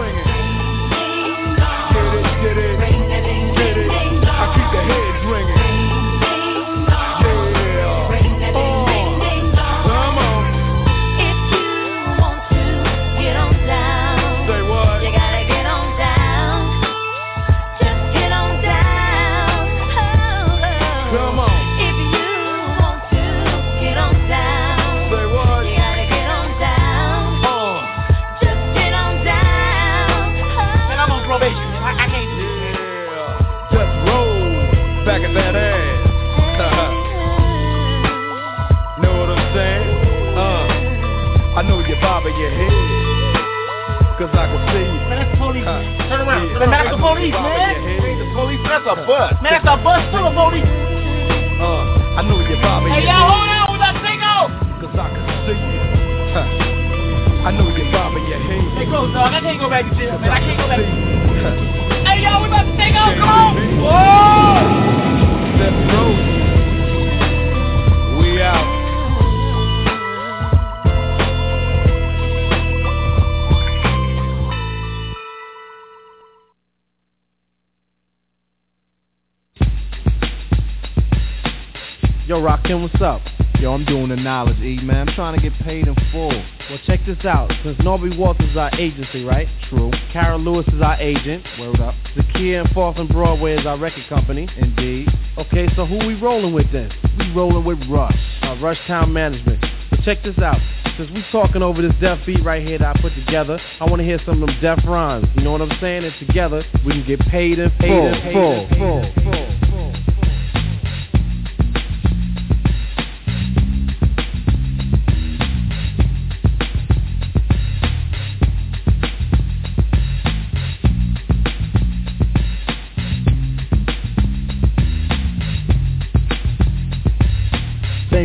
Get it. I keep the heads ringing. Yeah. Come on. If you want to get on down, say what? You gotta get on down. Just get on down. Oh. Come on. If you want to get on down, say what? You gotta get on down. Just get on down. Oh. Man, I'm on probation, man. I can't do this. Yeah. Just roll back at that ass. Know what I'm saying? I know you're bobbing your head, cause I can see you. Man, that's the police. Turn around. Man, that's the police, man. The police, that's a bus. Man, that's a bus full of police. I know you're bobbing your head. Hey, y'all, hold on with that thing off. Cause I can see you. I know you're bobbing your head. Hey, go, dog. I can't go back to jail, man. I can't go back. Hey, y'all, we about to take off. Come on. Whoa. Let's roll. We out. Yo, Rakim, what's up? Yo, I'm doing the knowledge, E, man. I'm trying to get paid in full. Well, check this out. Since Norby Walters is our agency, right? True. Carol Lewis is our agent. Word up. Zakia and Fourth and Broadway is our record company. Indeed. Okay, so who we rolling with then? We rolling with Rush. Rush Town Management. But check this out. Since we talking over this deaf beat right here that I put together, I want to hear some of them deaf rhymes. You know what I'm saying? And together, we can get paid in full.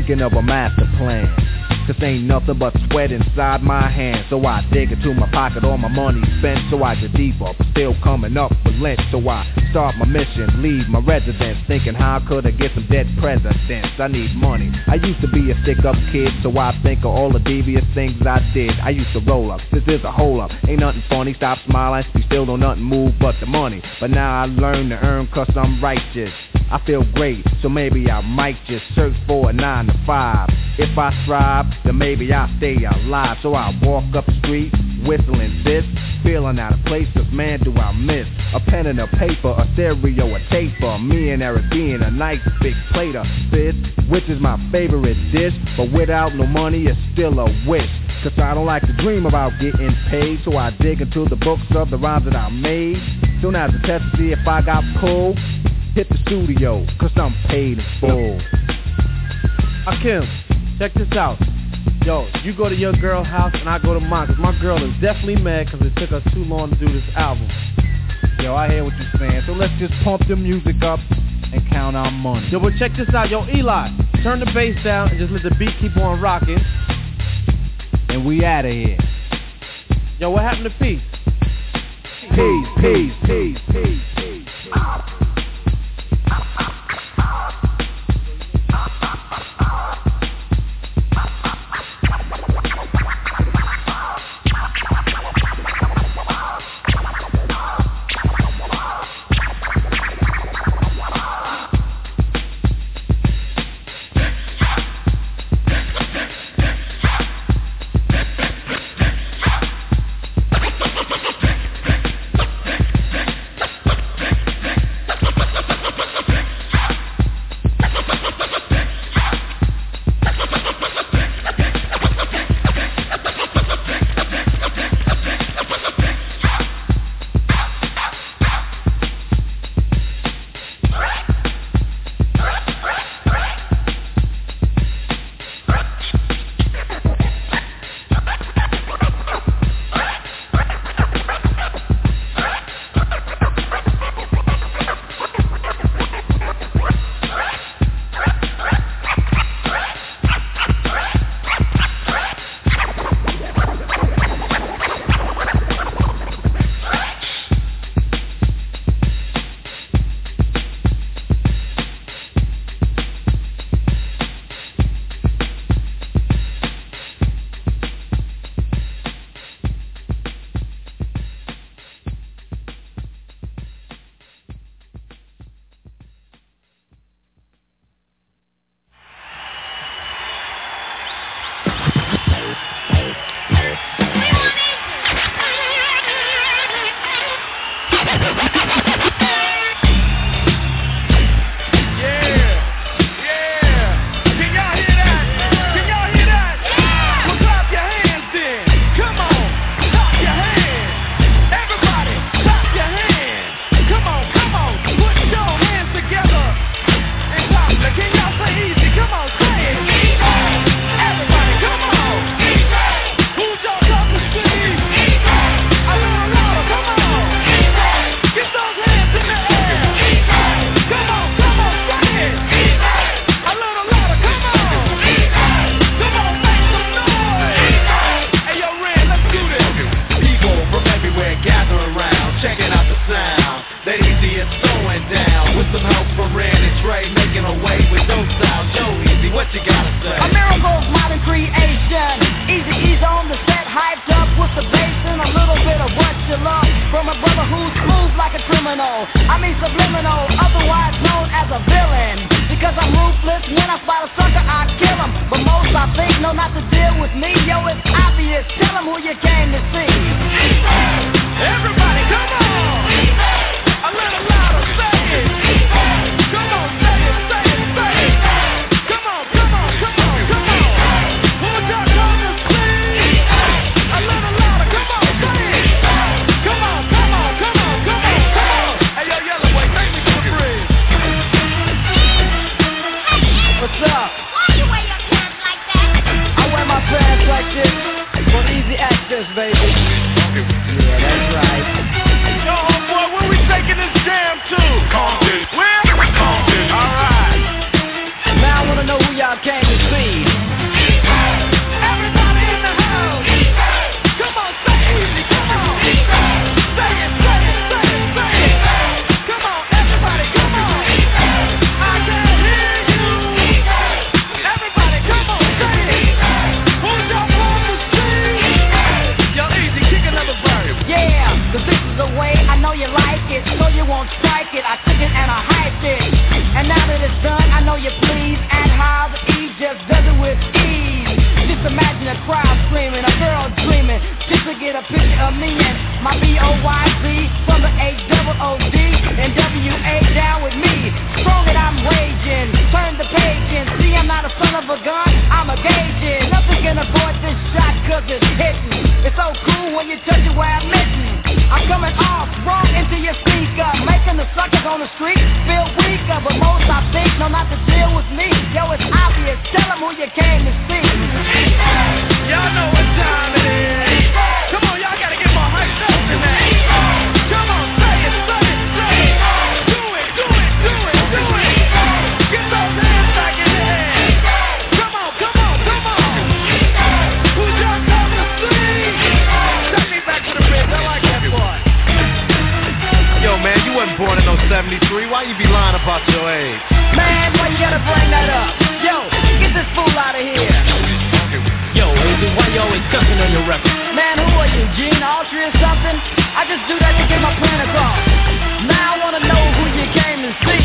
thinking of a master plan. Cause ain't nothing but sweat inside my hands. So I dig into my pocket, all my money spent. So I get deeper, but still coming up with lint. So I start my mission, leave my residence, thinking how could I get some dead presidents. I need money. I used to be a stick-up kid, so I think of all the devious things I did. I used to roll up, this is a hole up. Ain't nothing funny, stop smiling, we still don't nothing move but the money. But now I learn to earn cause I'm righteous. I feel great, so maybe I might just search for a 9 to 5. If I strive, then maybe I'll stay alive. So I walk up the street, whistling this, feeling out of place, cause man do I miss a pen and a paper, a stereo, a taper. Me and Eric being a nice big plate of fish, which is my favorite dish. But without no money, it's still a wish. Cause I don't like to dream about getting paid. So I dig into the books of the rhymes that I made. Soon as I test to see if I got pulled, hit the studio, cause I'm paid in full. Akim, check this out. Yo, you go to your girl house and I go to mine, cause my girl is definitely mad cause it took us too long to do this album. Yo, I hear what you're saying, so let's just pump the music up and count our money. Yo, but check this out, yo, Eli, turn the bass down and just let the beat keep on rocking. And we outta here. Yo, what happened to Peace? Peace, peace, peace, peace, peace, peace. Baby. Yeah, that's right. way, I know you like it, so you won't strike it. I took it and I hyped it. And now that it's done, I know you're pleased. And how the E just does it with ease. Just imagine a crowd screaming, a girl dreaming, just to get a picture of me and my B-O-Y-Z from the H-double-O-D and W-A down with me. Strong and I'm raging, turn the page and see I'm not a son of a gun, I'm a gauging. Nothing can avoid this shot cause it's hitting. It's so cool when you touch it where I'm missing. I'm coming off wrong into your speaker, making the suckers on the street feel weaker. But most I think know not to deal with me. Yo, it's obvious, tell them who you came to see. Y'all know what time it is. Come on, y'all gotta get more hyped up than that. Come on, say it, say it, say it. Do it, do it, do it, do it. Get those hands back in the air. Come on, come on, come on. Who y'all come to see? Take me back to the bridge, I like that part. Yo, man, you wasn't born in no 73. Why you be lying about your age? Man, why you gotta bring that up? Yo, get this fool out of here. Yo, agent, why you always cussing on your record? Man, who are you, Gene Autry or something? I just do that to get my plan across. Now I wanna know who you came to see.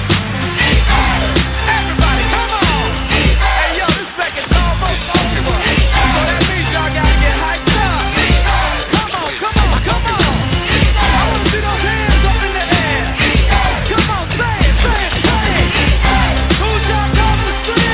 Everybody, come on! Hey, yo, this second's almost over. So that means y'all gotta get hyped up. Come on, come on, come on! I wanna see those hands up in the air. Come on, say it, say it, say it. Who's y'all come to see?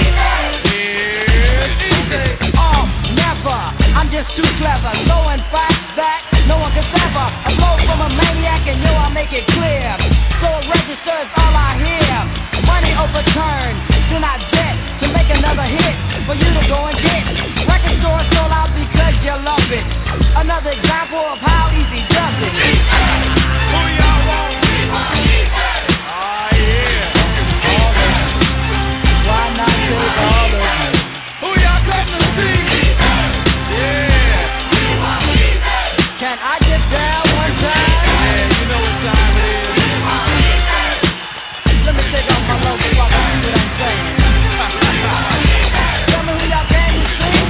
Oh, never. I'm just too clever. So in fact that no one can sever. I flow from a maniac and yo, I make it clear. So register is all I hear. Money overturned, do not debt to make another hit for you to go and get. Record store sold out because you love it. Another example of how easy does it. Who y'all want? Oh yeah. Why not take all of you? Who y'all come to see? Can I get down one time? Yeah, you know what time it is. Let me take off my logo so I can see what I'm saying. Tell me who y'all came to see.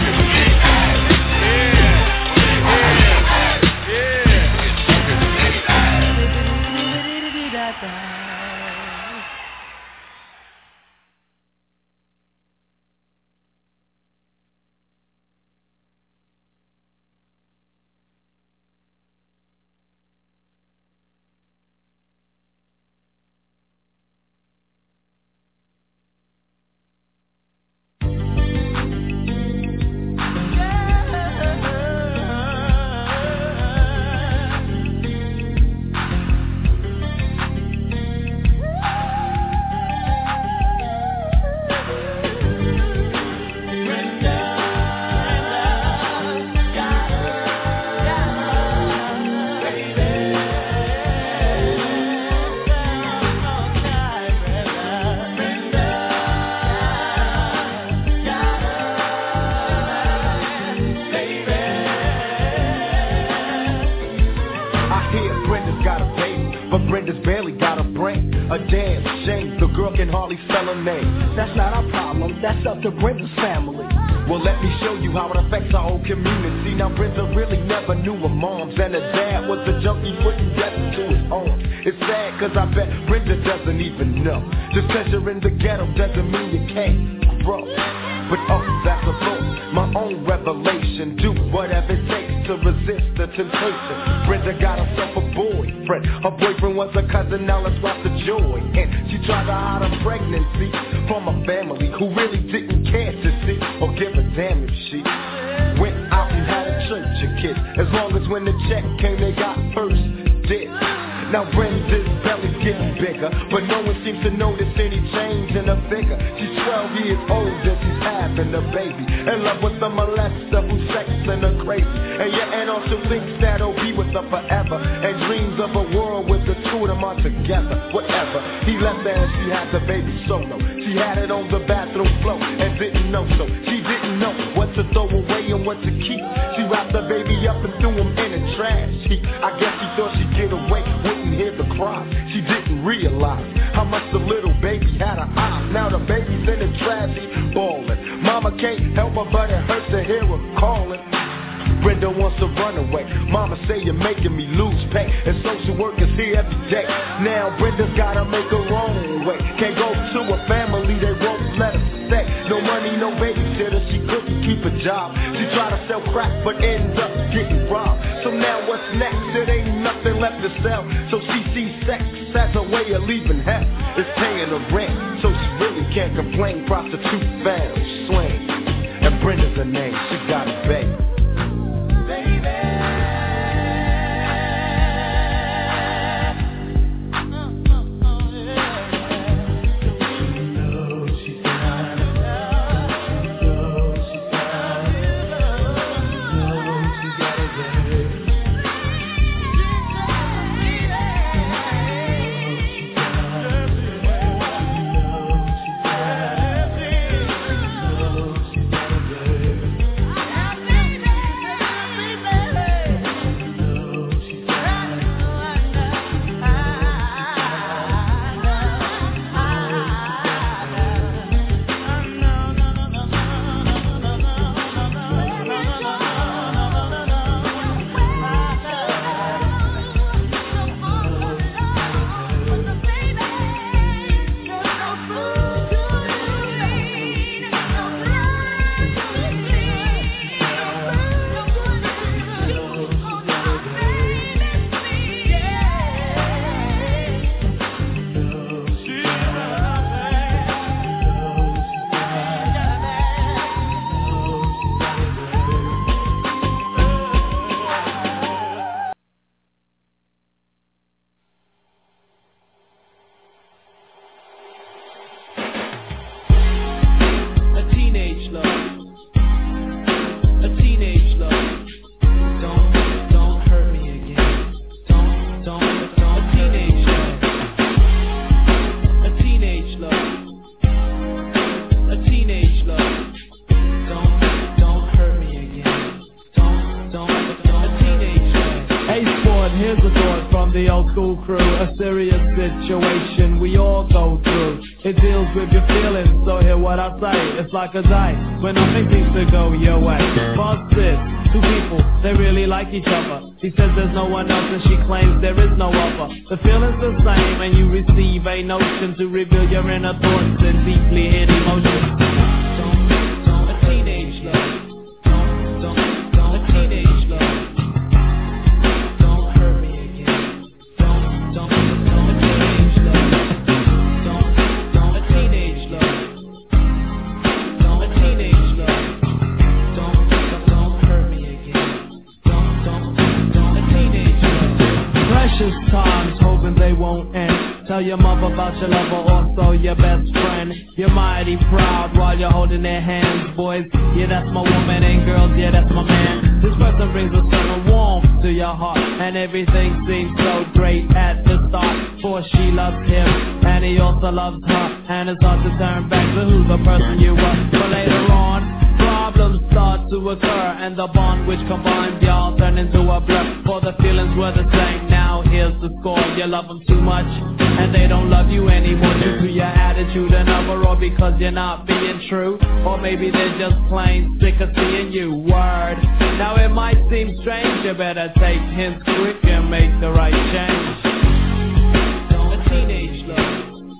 But Brenda's barely got a brain. A damn shame, the girl can hardly spell her name. That's not our problem, that's up to Brenda's family. Well, let me show you how it affects our whole community. Now, Brenda really never knew her moms, and her dad was a junkie putting death into his arms. It's sad, cause I bet Brenda doesn't even know. Just cause you're in the ghetto doesn't mean you can't grow. But oh, that's a thought, my own revelation. Do whatever it takes to resist the temptation. Brenda got herself a boyfriend. Her boyfriend was a cousin, now let's watch the joy. And she tried to hide her pregnancy from a family who really didn't care to see or give a damn if she went out and had a church of kids. As long as when the check came, they got first dibs. Now Brenda's belly's getting bigger, but no one seems to notice any change in her figure. She's 12 years old and she's having a baby, in love with a molester who's sexing her crazy. And your aunt also thinks that he'll be with her forever, and dreams of a world with the two of them are together. Whatever, he left her and she had the baby solo. She had it on the bathroom floor and didn't know, so she didn't know what to throw away and what to keep. She wrapped the baby up and threw him in a trash heap. I guess she thought she'd get away, wouldn't hear the cry. She didn't realize how much the little baby had her eyes. Now the baby's in the trash heap, bawling. Mama can't help her, but it hurts to hear her calling. Brenda wants to run away. Mama say you're making me lose pay, and social workers here every day. Now Brenda's gotta make her own way. Can't go to a family, they won't let her stay. No money, no babysitter, she couldn't keep a job. She tried to sell crack, but ends up getting robbed. So now what's next? It ain't nothing left to sell. So she sees sex as a way of leaving hell. It's paying the rent, so she really can't complain. Prostitute found, swing. And Brenda's her name, she got a baby. Like a dice when nothing seems to go your way. Pause this, two people, they really like each other. He says there's no one else and she claims there is no other. The feeling's the same and you receive a notion to reveal your inner thoughts and deeply hid emotions. A teenage love. A teenage love. Don't hurt me again. Don't. A teenage love. A teenage love. Times hoping they won't end. Tell your mother about your lover, also your best friend. You're mighty proud while you're holding their hands. Boys, yeah, that's my woman, and girls, yeah, that's my man. This person brings a certain warmth to your heart, and everything seems so great at the start. For she loves him, and he also loves her, and it's hard to turn back to who the person you were. But later on, problems start to occur, and the bond which combines y'all turn into a blur. For the feelings were the same, now here's the score. You love them too much, and they don't love you anymore. Due to your attitude and overall, because you're not being true. Or maybe they're just plain sick of seeing you. Word. Now it might seem strange, you better take hints quick and make the right change. A teenage love.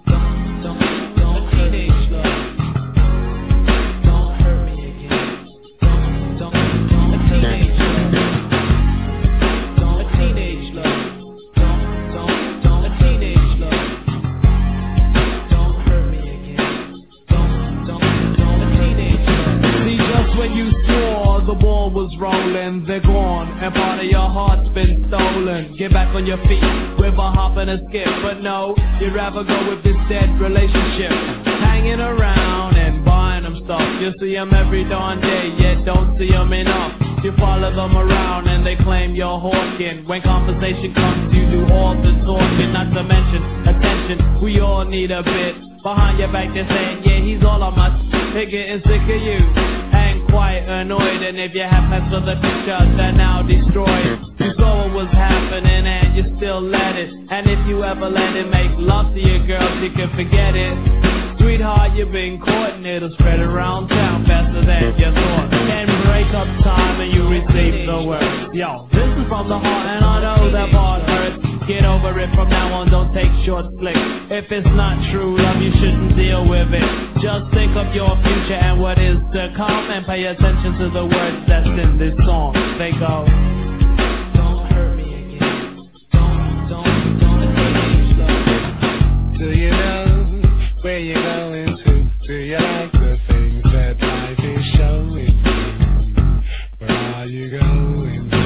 Was rolling, they're gone, and part of your heart's been stolen. Get back on your feet with a hop and a skip, but no, you'd rather go with this dead relationship. Hanging around and buying them stuff, you see them every darn day, yet don't see them enough. You follow them around and they claim you're hawking. When conversation comes, you do all the talking. Not to mention attention, we all need a bit. Behind your back they're saying, yeah, he's all on us. They're getting sick of you and quite annoyed. And if you have plans for the future, they're now destroyed. You saw what was happening and you still let it. And if you ever let it make love to your girl, you can forget it. Sweetheart, you've been caught and it'll spread around town faster than you thought. can break up time and you receive the word. Yo, this is from the heart and I know that part hurts. Get over it from now on, don't take short flicks. If it's not true love, you shouldn't deal with it. Just think of your future and what is to come, and pay attention to the words that's in this song. They go, don't hurt me again. Don't hurt me. Do you know where you're going to? Do you like the things that life is showing you? Where are you going to?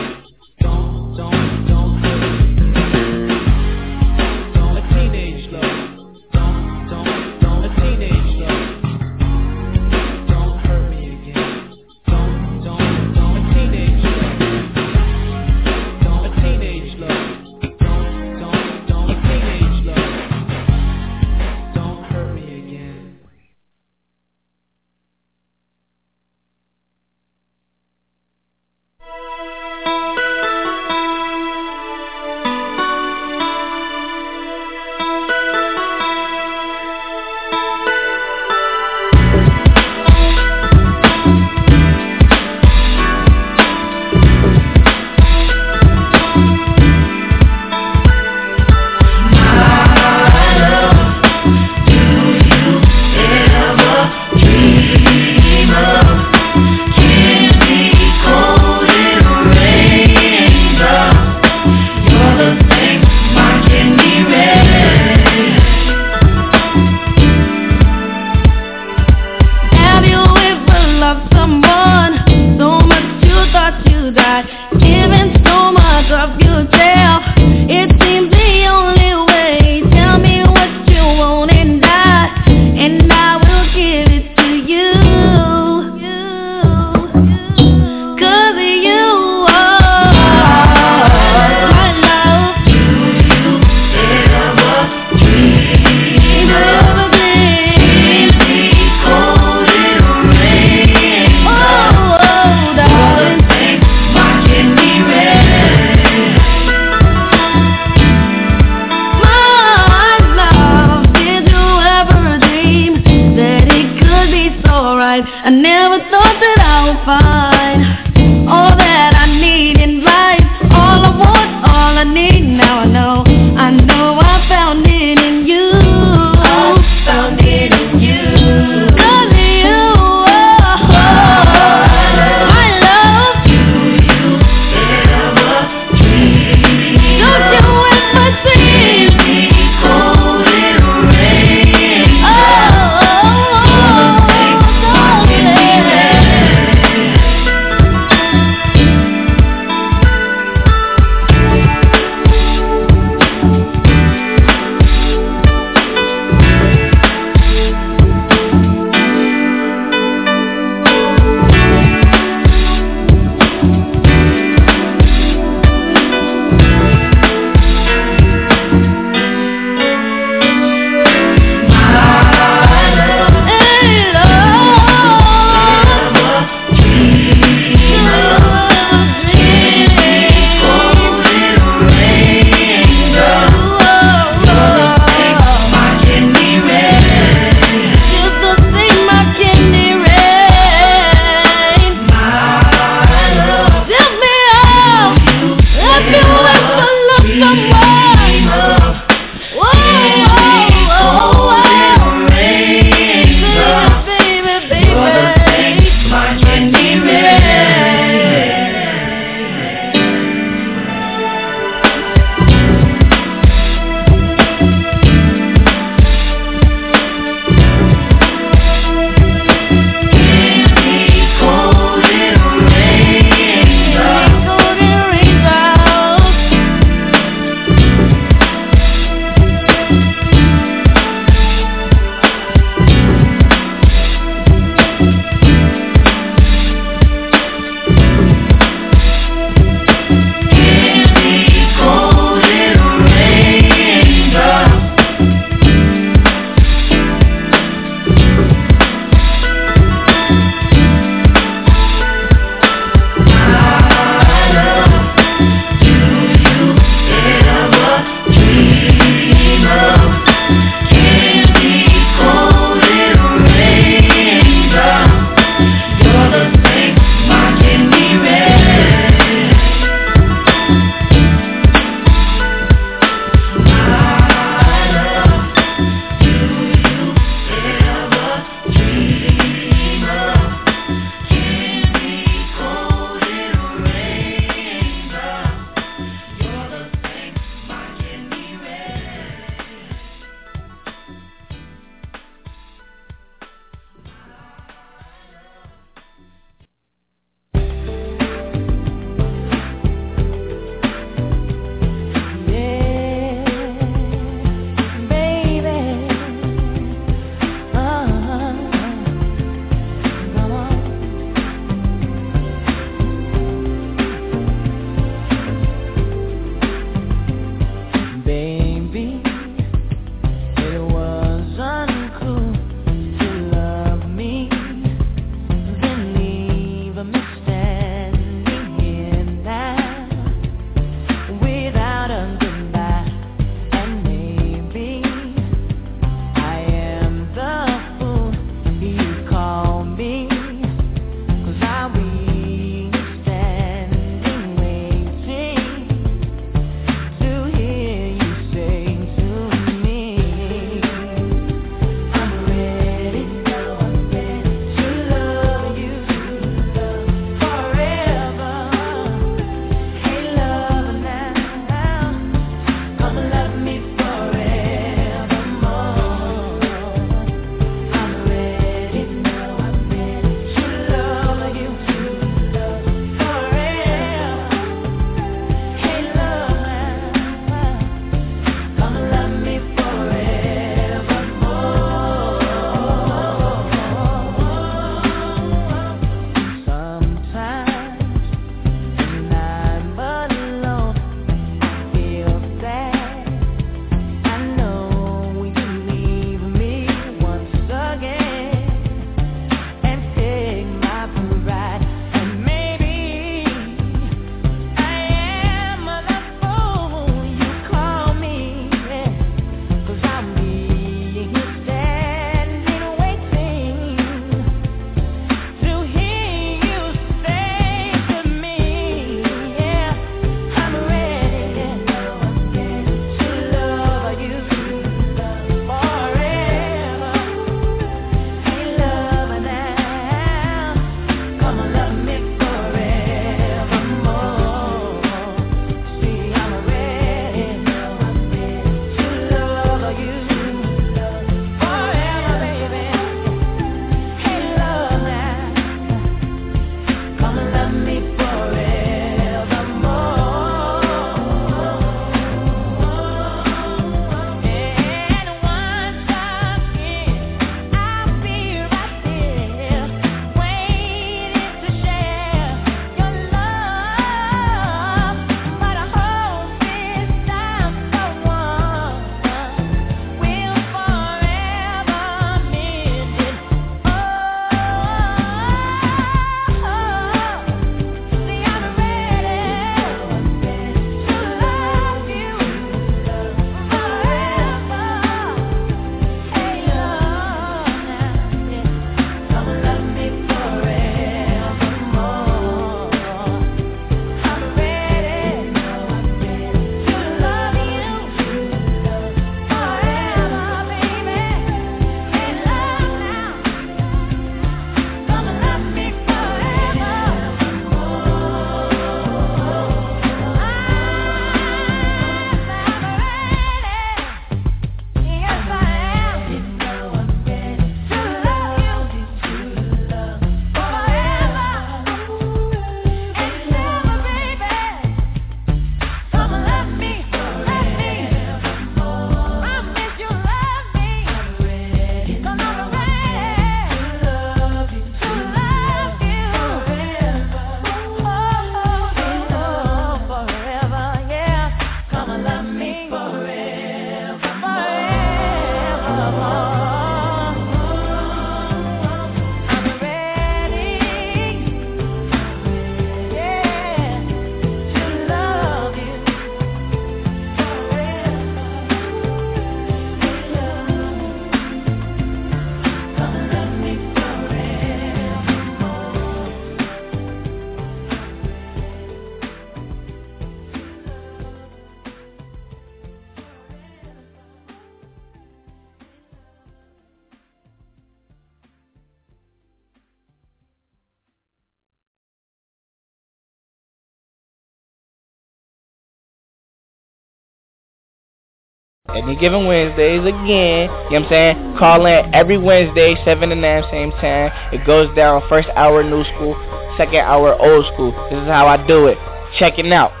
Any given Wednesdays again. You know what I'm saying? Call in every Wednesday, 7 to 9, same time. It goes down first hour new school, second hour old school. This is how I do it. Check it out.